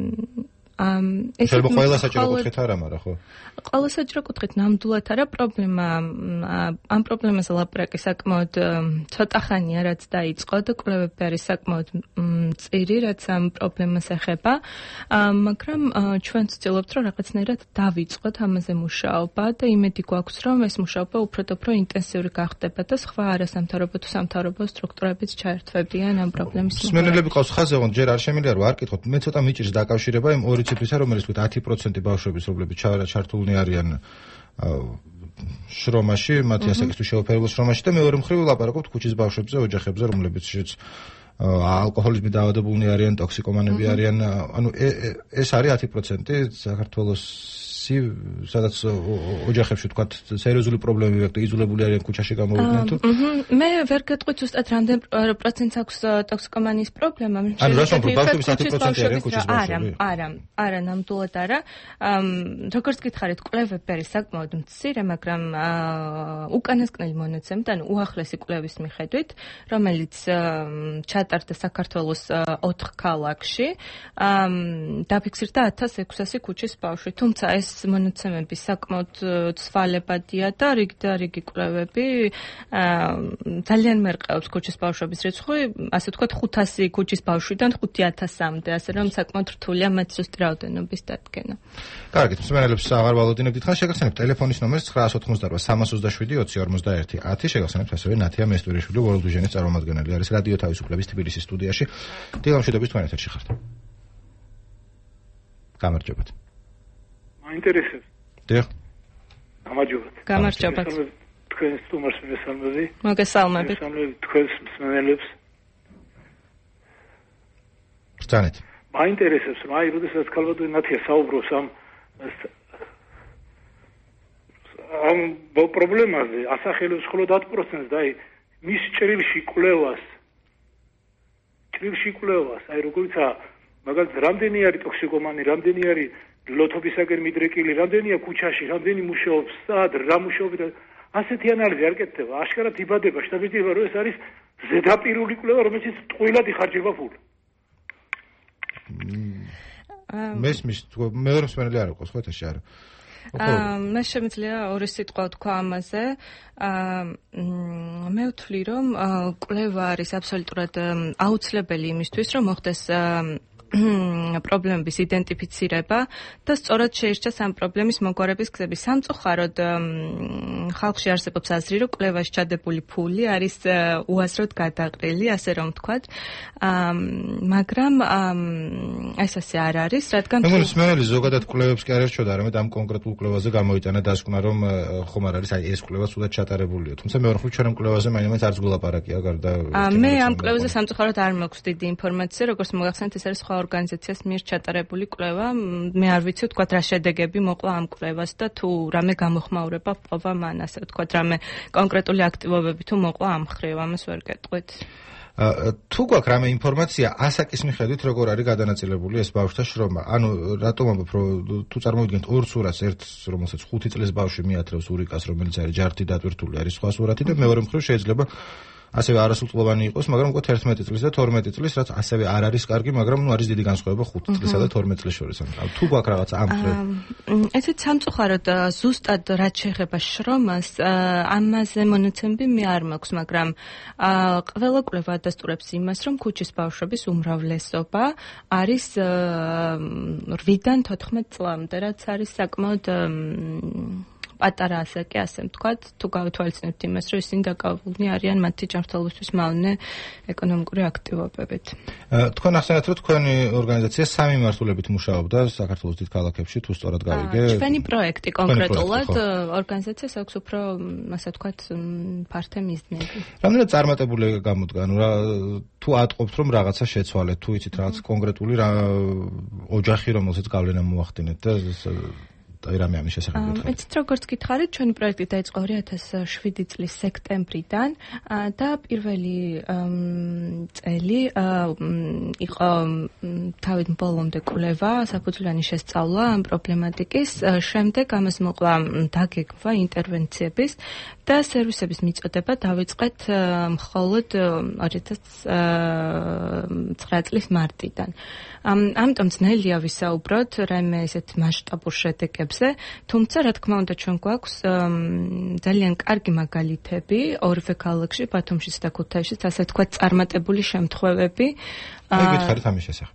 ეს ყველა საჭირო კუთხით არა, მაგრამ ხო?
ყველა საჭირო კუთხით ნამდვილად არა, პრობლემა ამ პრობლემაზე ლაპარაკი საკმაოდ ცოტა ხანია, რაც დაიწყო და კვლევები არის საკმაოდ მწირი, რაც ამ პრობლემას ეხება, მაგრამ ჩვენ ვცდილობთ, რომ რაღაცნაირად დავიწყოთ ამაზე მუშაობა და იმედი გვაქვს, რომ ეს მუშაობა უფრო და უფრო ინტენსიური გახდება და სხვა არასამთავრობო თუ სამთავრობო სტრუქტურებიც ჩაერთვებიან ამ პრობლემის მოგვარებით.
მსმენელები ყავს ხაზზე, ოღონდ ჯერ არ შემიძლია რომ არ კითხოთ, მე ცოტა მიჭირს დაკავშირება იმ ორი ციფრისა, რომელიც თქვით ათი პროცენტი ბავშვების, რომლებიც ჩართულნი არიან შრომაში, მათი ასაკის თუ შეუფერებულ შრომაში და მეორე მხრივ ლაპარაკობთ ქუჩის ბავშვებზე, ოჯახებზე, რომლებიც ალკოჰოლიზმით დაავადებულნი არიან, ტოქსიკომანები არიან, ანუ ეს არის ათი პროცენტი საქართველოს სადაც ოჯახებში თქვათ სერიოზული პრობლემები აქვს და იზოლებული არიან ქუჩაში გამოვიდნენ თუ
მე ვერ გეტყვი ზუსტად რამდენ პროცენტს აქვს ტოქსიკომანიის პრობლემა.
ანუ რასთან ბავშვების ათი პროცენტი არიან ქუჩის ბავშვები?
არა, არა, ნამდვილად არა. როგორც გითხარით, კვლევები არის საკმაოდ მცირე, მაგრამ უკანასკნელი მონაცემით, ანუ უახლესი კვლევის მიხედვით, რომელიც ჩატარდა საქართველოს ოთხ ქალაქში, დაფიქსირდა ათას ექვსასი ქუჩის ბავშვი. თუმცა ეს მონაცემები საკმაოდ ცვალებადია და რიგი და რიგი კვლევები ძალიან მერყეობს ქუჩის ბავშვების რიცხვი, ასე ვთქვათ, ხუთასი ქუჩის ბავშვიდან ხუთი ათასამდე, ასე რომ საკმაოდ რთულია მათ ზუსტი რაოდენობის დადგენა.
კარგით, მსმენელებს აღარ ვალოდინებ დიდხანს, შეგახსენებთ ტელეფონის ნომერს ცხრაას ოცდაოთხ სამას ოცდაშვიდი ოცი ორმოცდაერთი ათი, შეგახსენებთ ასევე ნათია მესტვირიშვილი, World Vision-ის წარმომადგენელი არის რადიო თავისუფლების თბილისის სტუდიაში. დილამშვიდობის თქვენ ეთერში ხართ. გამარჯობათ.
მაინტერესებს.
დიახ.
გამარჯობათ.
გამარჯობათ.
თქვენ სტუმარს მოგესალმები.
მოგესალმებით.
მოგესალმებით თქვენს მსმენელებს.
ბრძანეთ.
მაინტერესებს, რომ აი, როდესაც ქალბატონი ნათია საუბრობს ამ ამ პრობლემაზე, ასახელებს მხოლოდ ათი პროცენტს და აი, მის ჭრილში კვლევას, ჭრილში კვლევას, აი, როგორიცაა, მაგალითად, რამდენი არის ტოქსიკომანი, რამდენი არის ლოთობისაგან მიდრეკილი, რამდენია ქუჩაში, რამდენი მუშაობს, სად, რა მუშაობენ, ასეთი ანალიზი არ კეთდება, აშკარად იბადება, შთაბეჭდილება, რომ ეს არის ზედაპირული კვლევა, რომელშიც ტყუილად იხარჯება ფული.
მესმის, მეორე მსმენელი არ აქვს, ხო ეთერში არა?
მე შემიძლია ორი სიტყვა თქვა ამაზე. მე ვთვლი, რომ კვლევა არის აბსოლუტურად აუცილებელი იმისთვის, რომ მოხდეს პრობლემების იდენტიფიცირება და სწორად შეირჩა ამ პრობლემის მოგვარების გზები. სამწუხაროდ ხალხში არსებობს აზრი, რომ კვლევაში ჩადებული ფული არის უაზროდ გადაყრილი, ასე რომ ვთქვათ. მაგრამ ეს ასე არ არის, რადგან
მე მგონი მსმენელი ზოგადად კვლევებს კი არ ერჩოდა, არამედ ამ კონკრეტულ კვლევაზე გამოიტანა დასკვნა, რომ ხომ არ არის, აი ეს კვლევა სულად ჩატარებულია. თუმცა მეორე მხრივ ჩვენ ამ კვლევაზე მაინც არც გულაპარაკია, გარდა
მე ამ კვლევაზე სამწუხაროდ არ მაქვს დიდი ინფორმაცია, როგორც მოგახსენეთ, ეს არის სხვა ორგანიზაციას მიერ ჩატარებული კვლევა. მე არ ვიცი ვთქვათ რა შედეგები მოყვა ამ კვლევას და თუ რამე გამოხმაურება პოვა მან, ასე ვთქვათ, რამე კონკრეტული აქტივობები თუ მოყვა ამ ხრივ, ამას ვერ გეტყვით.
თუ გვაქვს რამე ინფორმაცია ასაკის მიხედვით როგორ არის გადანაწილებული ეს ბავშვთა შრომა? ანუ რატომ ამბობ, რომ თუ წარმოვიდგენთ ორ სურათს, ერთს, რომელსაც ხუთი წლის ბავშვი მიათრევს ურიკას, რომელიც არის ჯართი დატვირთული, არის სხვა სურათი და მეორე მხრივ შეიძლება ასევე არასრულწლოვანი იყოს, მაგრამ უკვე თერთმეტი წლის და თორმეტი წლის, რაც ასევე არ არის კარგი, მაგრამ ნუ არის დიდი განსხვავება ხუთი წლისა და თორმეტი წლის შორის. ანუ თუ გვაქვს რაღაც ამ ხრივ.
ესეც სამწუხაროდ ზუსტად რაც შეეხება შრომას, ამაზე მონაცემები მე არ მაქვს, მაგრამ ყველა კვლევა ადასტურებს იმას, რომ ქუჩის ბავშვების უმრავლესობა არის რვიდან თოთხმეტ წლამდე, რაც არის საკმაოდ პატარა ასაკი, ასე ვთქვათ, თუ გავითვალისწინებთ იმას, რომ ისინი დაკავებულნი არიან მათი ჯანმრთელობისთვის მავნე ეკონომიკური აქტივობებით.
თქვენ ახსენეთ, რომ თქვენი ორგანიზაცია სამი მიმართულებით მუშაობდა საქართველოს დიდ ქალაქებში, თუ სწორად გავიგე.
ჩვენი პროექტი კონკრეტულად ორგანიზაციას აქვს უფრო, ასე ვთქვათ, ფართე მიზნები.
რამდენად წარმატებული გამოდგა, ნუ რა თუ ატყობთ რომ რაღაცა შეცვალეთ, თუ იცით რაღაც კონკრეტული რა ოჯახი რომელსაც გავლენა მოახდინეთ და აი რამე ამის შესახებ გითხარით.
ეცით როგორც გითხარით, ჩვენი პროექტი დაიწყო ორი ათას შვიდი წლის სექტემბრიდან და პირველი წელი იყო თავით ბოლომდე კვლევა, საფუძვლიანი შესწავლა ამ პრობლემატიკის, შემდეგ ამას მოყვა დაგეგმვა ინტერვენციების და სერვისების მიწოდება დავიწყეთ მხოლოდ ორი ათას ცხრა წლის მარტიდან. ამიტომ ძნელია ვისაუბროთ რამე ესეთ მასშტაბურ შედეგებზე, თუმცა რა თქმა უნდა ჩვენ გვაქვს ძალიან კარგი მაგალითები ორივე ქალაქში, ბათუმშიც და ქუთაისშიც, ასე ვთქვათ, წარმატებული შემთხვევები.
აი გითხარით ამის შესახებ.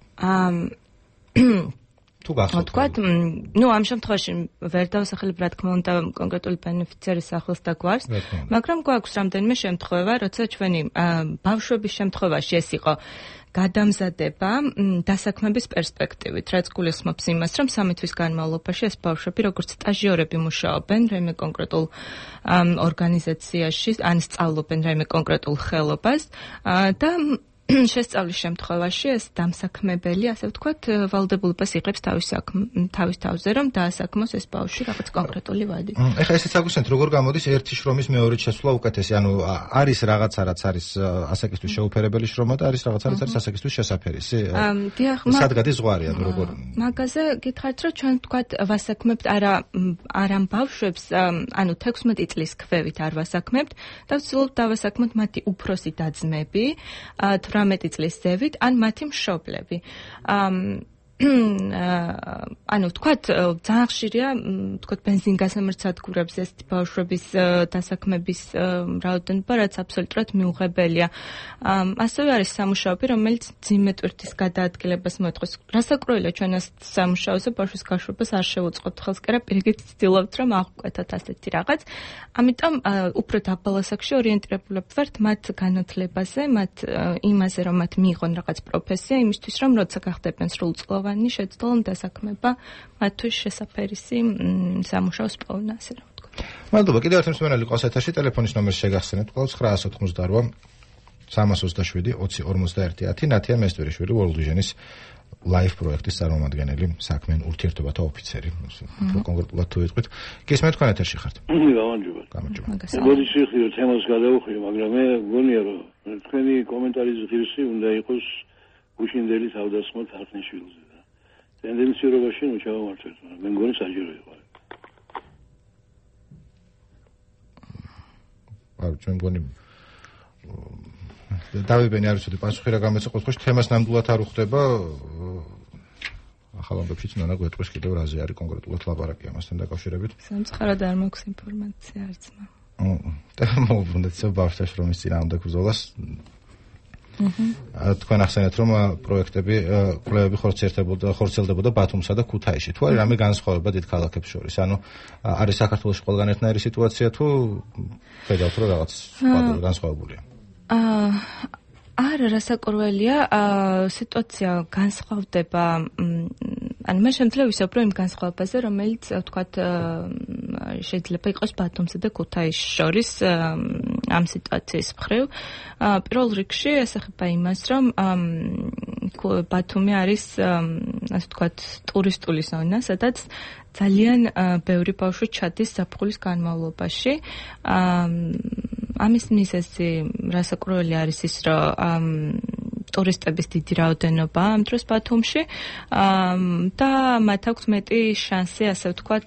თუ გახსოვთ.
ვთქვათ, ნუ ამ შემთხვევაში ვერ დავსახელებ რა თქმა უნდა კონკრეტული ბენეფიციარის სახელს და გვარს, მაგრამ გვაქვს რამდენიმე შემთხვევა, როცა ჩვენი ბავშვების შემთხვევაში ეს იყო გადამზადება დასაქმების პერსპექტივით, რაც გულისხმობს იმას, რომ სამი თვის განმავლობაში ეს ბავშვები როგორც სტაჟიორები მუშაობენ რაიმე კონკრეტულ ორგანიზაციაში, ან სწავლობენ რაიმე კონკრეტულ ხელობას და შესწავლის შემთხვევაში ეს დამსაქმებელი, ასე ვთქვათ, ვალდებულებას იღებს თავის თავის თავზე, რომ დაასაქმოს ეს ბავშვი რაღაც კონკრეტული ვადით.
ეხლა ესეც აგუსტინეთ, როგორ გამოდის ერთი შრომის მეორედ შესვლა უკეთესი? ანუ არის რაღაცა, რაც არის ასაკისთვის შეუფერებელი შრომა და არის რაღაცა, რაც არის ასაკისთვის შესაფერისი?
დიახ,
სად გადის ზღვარი, ანუ როგორ?
მაგაზე გითხარით, რომ ჩვენ ვთქვათ, ვასაქმებთ არა არა ბავშვებს, ანუ თექვსმეტი წლის ქვევით არ ვასაქმებთ და ვცდილობთ დავასაქმოთ მათი უფროსი და-ძმები, თვრამეტი წლის ზევით, ან მათი მშობლები. ანუ ვთქვათ, ძალიან ხშირია, ვთქვათ, ბენზინგასამართ ეს ბავშვების დასაქმების რაოდენობა, რაც აბსოლუტურად მიუღებელია. ასევე არის სამუშაოები, რომელიც მძიმე ტვირთის გადაადგილებას მოეთხოვს. რასაკურველია ჩვენ ეს სამუშაოზე ბავშვის გაშვებას არ შევუწყობთ ხელს, კი არა, პირიქით ვცდილობთ, რომ აღვკვეთოთ ასეთი რაღაც. ამიტომ უფრო დაბალ ასაკში ორიენტირებულები ვართ მათ განათლებაზე, მათ იმაზე, რომ მათ მიიღონ რაღაც პროფესია, იმისთვის, რომ როცა გახდებენ სრულწლოვანი შეცდომამ დასაქმება მათთვის შესაფერისი სამუშაოს პოვნა, ასე რომ ვთქვათ.
მადლობა. კიდევ ერთი მსმენელი ყავს ეთერში, ტელეფონის ნომერს შეგახსენებთ, კვლავ ცხრაას ოცდაოთხმოცდაოთხ სამას ოცდაშვიდი ოცი ორმოცდაერთი ათი. ნათია მესტვერიშვილი, World Vision-ის live პროექტის წარმომადგენელი, საქმიან ურთიერთობათა ოფიცერი, უფრო კონკრეტულად თუ ვიტყვით. გესმენთ, თქვენ ეთერში ხართ?
გამარჯობა.
გამარჯობა.
მოდი შევხვიო თემას გადავხვიო, მაგრამ მე მგონია, რომ თქვენი კომენტარის ღირსი უნდა იყოს გუშინდელი თავდასხმა თარხნიშვილზე. ტენდენციურობაში ნუ ჩავამართვეთ, მე მგონი საჯარო იყო.
აა ჩვენ მგონი დავიბენი არ ვიცოდი პასუხი რა გამეცეყოს, ხო თემას ნამდვილად არ უხდება. ახალ ამბებშიც ნანა გვეტყვის კიდევ რაზე არის კონკრეტულად ლაპარაკი ამასთან დაკავშირებით.
სამწუხაროდ არ მაქვს ინფორმაცია არც მა.
და მოვუბრუნდეთ ბავშვთა შრომის წინააღმდეგ ბრძოლას. თქვენ ახსენეთ, რომ პროექტები, კვლევები ხორციელდებოდა ბათუმსა და ქუთაისში. თუ არის რამე განსხვავება დიდ ქალაქებს შორის? ანუ არის საქართველოში ყველგან ერთნაირი სიტუაცია თუ ხედავთ, რომ რაღაც განსხვავებულია?
არა, რასაკურველია, სიტუაცია განსხვავდება, ანუ მე შემიძლია ვისაუბრო იმ განსხვავებაზე, რომელიც, ვთქვათ, შეიძლება იყოს ბათუმსა და ქუთაისში შორის ამ სიტუაციის მხრივ. პირველ რიგში ესახება იმას, რომ ბათუმი არის, ასე ვთქვათ, ტურისტული ზონა, სადაც ძალიან ბევრი ბავშვი ჩადის ზაფხულის განმავლობაში. ამის მიზეზი რასაკურველი არის ის, რომ ტურისტების დიდი რაოდენობა ამ დროს ბათუმში და მათ აქვს მეტი შანსი, ასე ვთქვათ,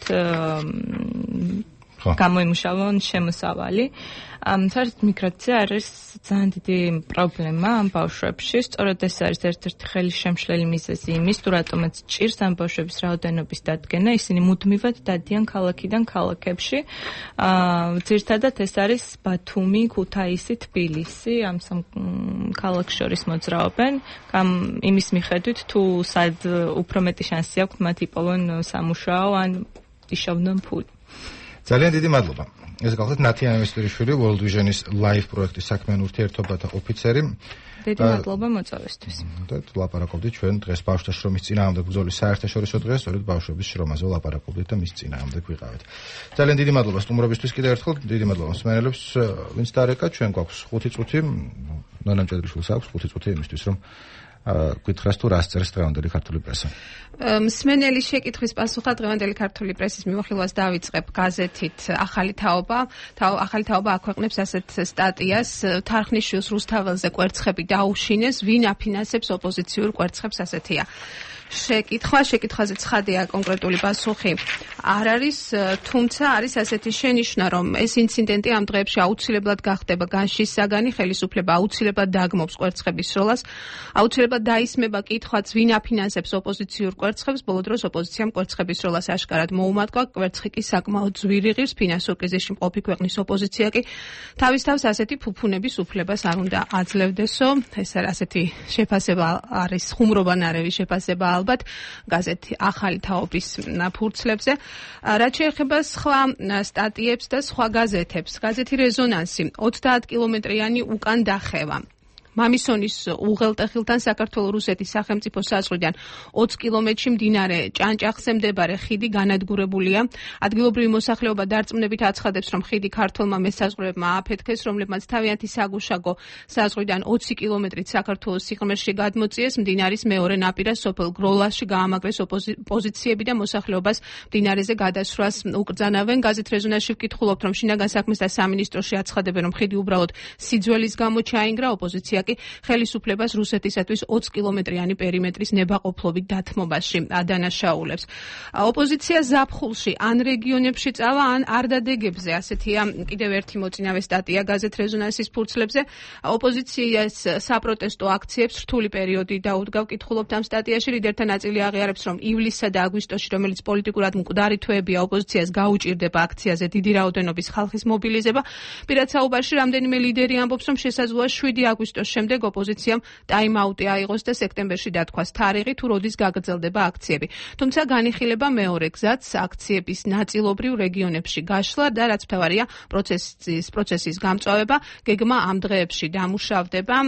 გამოიმუშავონ შემოსავალი. საერთოდ მიგრაცია არის ძალიან დიდი პრობლემა ამ ბავშვებში. სწორედ ეს არის ერთ-ერთი ხელი შემშლელი მიზეზი იმის, თუ რატომაც ჭირს ამ ბავშვების რაოდენობის დადგენა. ისინი მუდმივად დადიან ქალაქიდან ქალაქებში. ძირითადად ეს არის ბათუმი, ქუთაისი, თბილისი, ამ სამ ქალაქს შორის მოძრაობენ. იმის მიხედვით, თუ სად უფრო მეტი შანსი აქვთ მათ იპოვონ სამუშაო ან იშოვნონ ფული.
ძალიან დიდი მადლობა. ეს გახლავთ ნათია ამესტერიშვილი, World Vision-ის live პროექტის საქმიან ურთიერთობათა ოფიცერი.
დიდი მადლობა მოწვევისთვის.
და ლაპარაკობდით ჩვენ დღეს ბავშვთა შრომის წინააღმდეგ ბრძოლის საერთაშორისო დღეს, სწორედ ბავშვების შრომაზე ლაპარაკობდით და მის წინააღმდეგ ვიყავით. ძალიან დიდი მადლობა სტუმრობისთვის კიდევ ერთხელ, დიდი მადლობა მსმენელებს, ვინც დარეკა, ჩვენ გვაქვს ხუთი წუთი, ნანამ ჭედრიშვილს აქვს ხუთი წუთი იმისთვის, რომ გითხრას თუ რას წერს დღევანდელი ქართული პრესა.
მსმენელი შეკითხვის პასუხად დღევანდელი ქართული პრესის მიმოხილვას დავიწყებ გაზეთით ახალი თაობა. ახალი თაობა აქვეყნებს ასეთ სტატიას: თარხნიშვილს რუსთაველზე კვერცხები დაუშინეს, ვინ აფინანსებს ოპოზიციურ კვერცხებს, ასეთია. შეკითხვა, შეკითხვაზე ცხადია კონკრეტული პასუხი არ არის, თუმცა არის ასეთი შენიშვნა, რომ ეს ინციდენტი ამ დღეებში აუცილებლად გახდება განშის საგანი, ხელისუფლება აუცილებლად დაგმობს კვერცხების სროლას, აუცილებლად დაისმება კითხვაც, ვინ აფინანსებს ოპოზიციურ კვერცხებს. ბოლო დროს ოპოზიციამ კვერცხების სროლას აშკარად მოუმატყვა, კვერცხი კი საკმაოდ ძვირი ღირს, ფინანსურ კრიზისში მყოფი ქვეყნის ოპოზიცია კი თავის თავს ასეთი ფუფუნების უფლებას არ უნდა აძლევდესო. ეს ასეთი შეფასება არის ხუმრობანარევი შეფასება ალბათ გაზეთი ახალი თაობის ფურცლებზე. რაც შეეხება სხვა სტატიებს და სხვა გაზეთებს, გაზეთი რეზონანსი ოცდაათ კილომეტრიანი უკან დახევა. მამისონის უღელტეხილთან საქართველო-რუსეთის სახელმწიფო საზღვრიდან ოცი კილომეტრში მდინარე ჭანჭახზე მდებარე ხიდი განადგურებულია. ადგილობრივი მოსახლეობა დარწმუნებით აცხადებს, რომ ხიდი ქართველმა მესაზღვრეებმა ააფეთქეს, რომლებმაც თავიანთი საგუშაგო საზღვრიდან ოცი კილომეტრით საქართველოს სიღრმეში გადმოწიეს. მდინარის მეორე ნაპირას სოფელ გროლაში გაამაგრეს ოპოზიციები და მოსახლეობას მდინარეზე გადასვლას უკრძანავენ. გაზეთ რეზონანსში ვკითხულობთ, რომ შინაგან საქმესთა სამინისტროში აცხადებენ, რომ ხიდი უბრალოდ სიძველის გამო ჩაინგრა, ოპოზიცია კი ხელისუფლებას რუსეთისათვის ოცი კილომეტრიანი პერიმეტრის ნებაყოფლობით დათმობაში ადანაშაულებს. ოპოზიცია ზაფხულში ან რეგიონებში წავა, ან არდადეგებზე, ასეთია კიდევ ერთი მოწინავე სტატია გაზეთ რეზონანსის ფურცლებზე. ოპოზიციას საპროტესტო აქციებს რთული პერიოდი დაუდგა, ვკითხულობთ ამ სტატიაში. ლიდერთა ნაწილი აღიარებს, რომ ივლისსა და აგვისტოში, რომელიც პოლიტიკურად მკვდარი თვეებია, ოპოზიციას გაუჭირდება აქციაზე დიდი რაოდენობის ხალხის მობილიზება. პირად საუბარში რამდენიმე ლიდერი ამბობს, რომ შესაძლოა შვიდი აგვისტოს შემდეგ ოპოზიციამ ტაიმ-აუტი აიღოს და სექტემბერში დათქვას თარიღი, თუ როდის გაგრძელდება აქციები. თუმცა განიხილება მეორე გზაც აქციების ნაწილობრივ რეგიონებში გაშლა და რაც მთავარია პროცესის პროცესის გამწვავება. გეგმა ამ დღეებში დამუშავდება.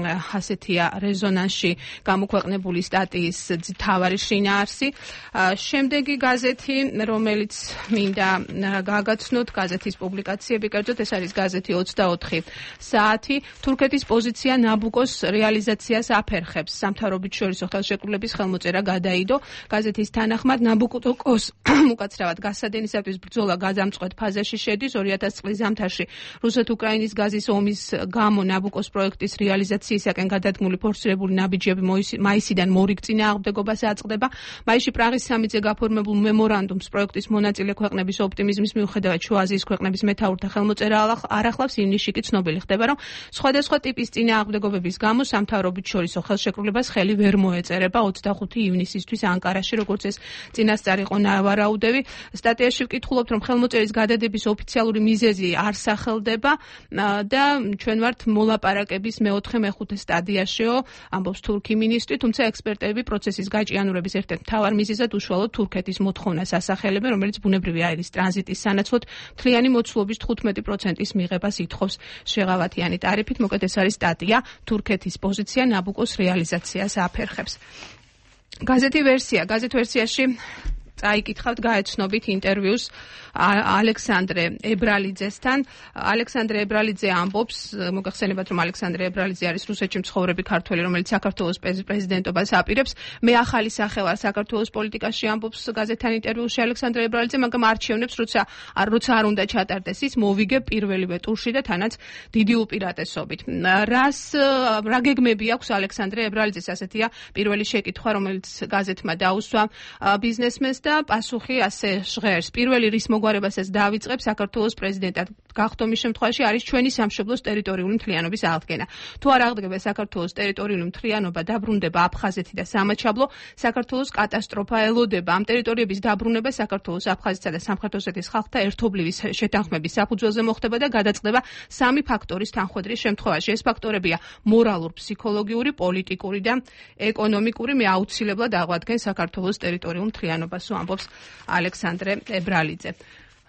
ასეთია რეზონანსში გამოქვეყნებული სტატიის მთავარი შინაარსი. შემდეგი გაზეთი, რომელიც მინდა გაგაცნოთ, გაზეთის პუბლიკაციები, კერძოდ ეს არის გაზეთი ოცდაოთხი საათი. თურქეთის პოზიცია ნაბუკოს რეალიზაციას აფერხებს. სამთავრობით შორისო ხელშეკრულების ხელმოწერა გადაიდო. გაზეთის თანახმად ნაბუკოს უკაცრავად გასადენისათვის ბრძოლა გადამწყვეტ ფაზაში შედის. ორი ათასი წლის ზამთარში რუსეთ-უკრაინის გაზის ომის გამო ნაბუკოს პროექტის რეალიზაციისაკენ გადადგმული ფორსირებული ნაბიჯები მაისიდან მორიგ წინააღმდეგობას აწყდება. მაისში პრაღის სამიტზე გაფორმებულ მემორანდუმს პროექტის მონაწილე ქვეყნების ოპტიმიზმის მიუხედავად შუა აზიის ქვეყნების მეთაურთა ხელმოწერა არ ახლავს. ივნისში კი ცნობილი ხდება, რომ სხვადასხვა ტიპის წინააღმდეგობების გამო სამთავრობით შორისო ხელშეკრულებას ხელი ვერ მოეწერება ოცდახუთი ივნისისთვის ანკარაში, როგორც ეს წინასწარ იყო ნავარაუდევი. სტატიაში ვკითხულობთ, რომ ხელმოწერის გადადების ოფიციალური მიზეზი არ სახელდება და ჩვენ ვართ მოლაპარაკების მეოთხე მეხუთე სტადიაშიო, ამბობს თურქი მინისტრი, თუმცა ექსპერტები პროცესის გაჭიანურების ერთ-ერთ მთავარ მიზეზად უშუალოდ თურქეთის მოთხოვნას ასახელებენ, რომელიც ბუნებრივი აირის ტრანზიტის სანაცვლოდ მთლიანი მოცულობის თხუთმეტი პროცენტის მიღებას ითხოვს შეღავათიანი ტარიფით. მოკეთ ეს არის სტატია თურქეთის პოზიცია ნაბუკოს რეალიზაციას აფერხებს. გაზეთი ვერსია, გაზეთ ვერსიაში წაიკითხავთ გაეცნობით ინტერვიუს ალექსანდრე ებრალიძესთან. ალექსანდრე ებრალიძე ამბობს, მოგახსენებათ, რომ ალექსანდრე ებრალიძე არის რუსეთში მცხოვრები ქართველი, რომელიც საქართველოს პრეზიდენტობას აპირებს. მე ახალი სახე ვარ საქართველოს პოლიტიკაში, ამბობს გაზეთთან ინტერვიუში ალექსანდრე ებრალიძე, მაგრამ არჩევნებს როცა როცა არ უნდა ჩატარდეს ის, მოვიგებ პირველივე ტურში და თანაც დიდი უპირატესობით. რას რა გეგმები აქვს ალექსანდრე ებრალიძეს, ასეთია პირველი შეკითხვა, რომელიც გაზეთმა დაუსვა ბიზნესმენს და პასუხი ასე ჟღერს. პირველი რის მოგვარებასაც დავიწყებ საქართველოს პრეზიდენტად გახდომის შემთხვევაში არის ჩვენი სამშობლოს ტერიტორიული მთლიანობის აღდგენა. თუ არ აღდგება საქართველოს ტერიტორიული მთლიანობა, დაბრუნდება აფხაზეთი და სამაჩაბლო, საქართველოს კატასტროფა ელოდება. ამ ტერიტორიების დაბრუნება საქართველოს, აფხაზეთსა და სამხრეთ ოსეთის ხალხთა ერთობლივი შეთანხმების საფუძველზე მოხდება და გადაწყდება სამი ფაქტორის თანხვედრის შემთხვევაში. ეს ფაქტორებია მორალურ, ფსიქოლოგიური, პოლიტიკური და ეკონომიკური. მე აუცილებლად აღვადგენ საქართველოს ტერიტორიულ მთლიანობას, ამბობს ალექსანდრე ებრალიძე.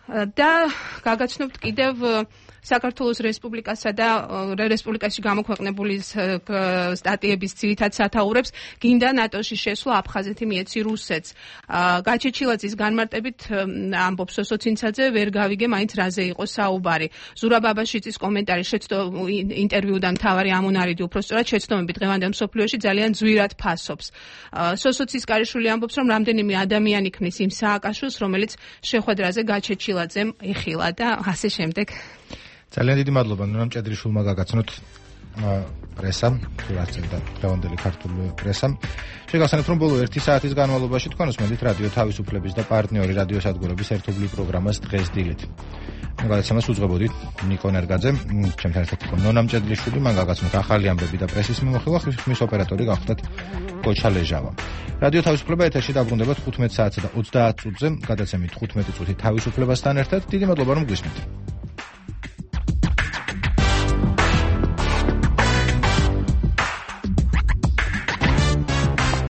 და გაგაცნობთ კიდევ საქართველოს რესპუბლიკასა და რესპუბლიკაში გამოქვეყნებული სტატიების ძირითად სათაურებს გინდა ნატოში შესვლა აფხაზეთი მიეცი რუსეთს. გაჩეჩილაძის განმარტებით ამბობს სოსოცინცაძე, ვერ გავიგე მაინც რაზე იყო საუბარი. ზურაბ აბაშიძის კომენტარი ინტერვიუდან მთავარი ამონარიდი უпростоრად შეცდომები დღევანდელ მსოფლიოში ძალიან ძვირად ფასობს. სოსოცის კარიშვილი ამბობს, რომ რამდენიმე ადამიანი ქმნის იმ სააკაშვილს, რომელიც შეხვედრაზე გაჩეჩილაძემ ეხილა და ასე შემდეგ.
ძალიან დიდი მადლობა ნონამ ჭედრიშვილმა გაგაცნოთ პრესამ, თუ რაც წერდა დღევანდელი ქართული პრესამ. შეგახსენებთ, რომ ბოლო ერთი საათის განმავლობაში თქვენ უსმენთ რადიო თავისუფლების და პარტნიორი რადიოსადგურების ერთობლივ პროგრამას დღეს დილით. გადაცემას უძღვებოდით ნიკო ნერგაძე, ჩემთან ერთად იყო ნონამ ჭედრიშვილი, მან გაგაცნოთ ახალი ამბები და პრესის მიმოხილვა, ხმის ოპერატორი გახდათ კოჩა ლეჟავა. რადიო თავისუფლება ეთერში დაბრუნდებათ ხუთმეტ საათსა და ოცდაათ წუთზე, გადაცემით ხუთმეტი წუთი თავისუფლებასთან ერთად. დიდი მადლობა რომ გვისმენთ.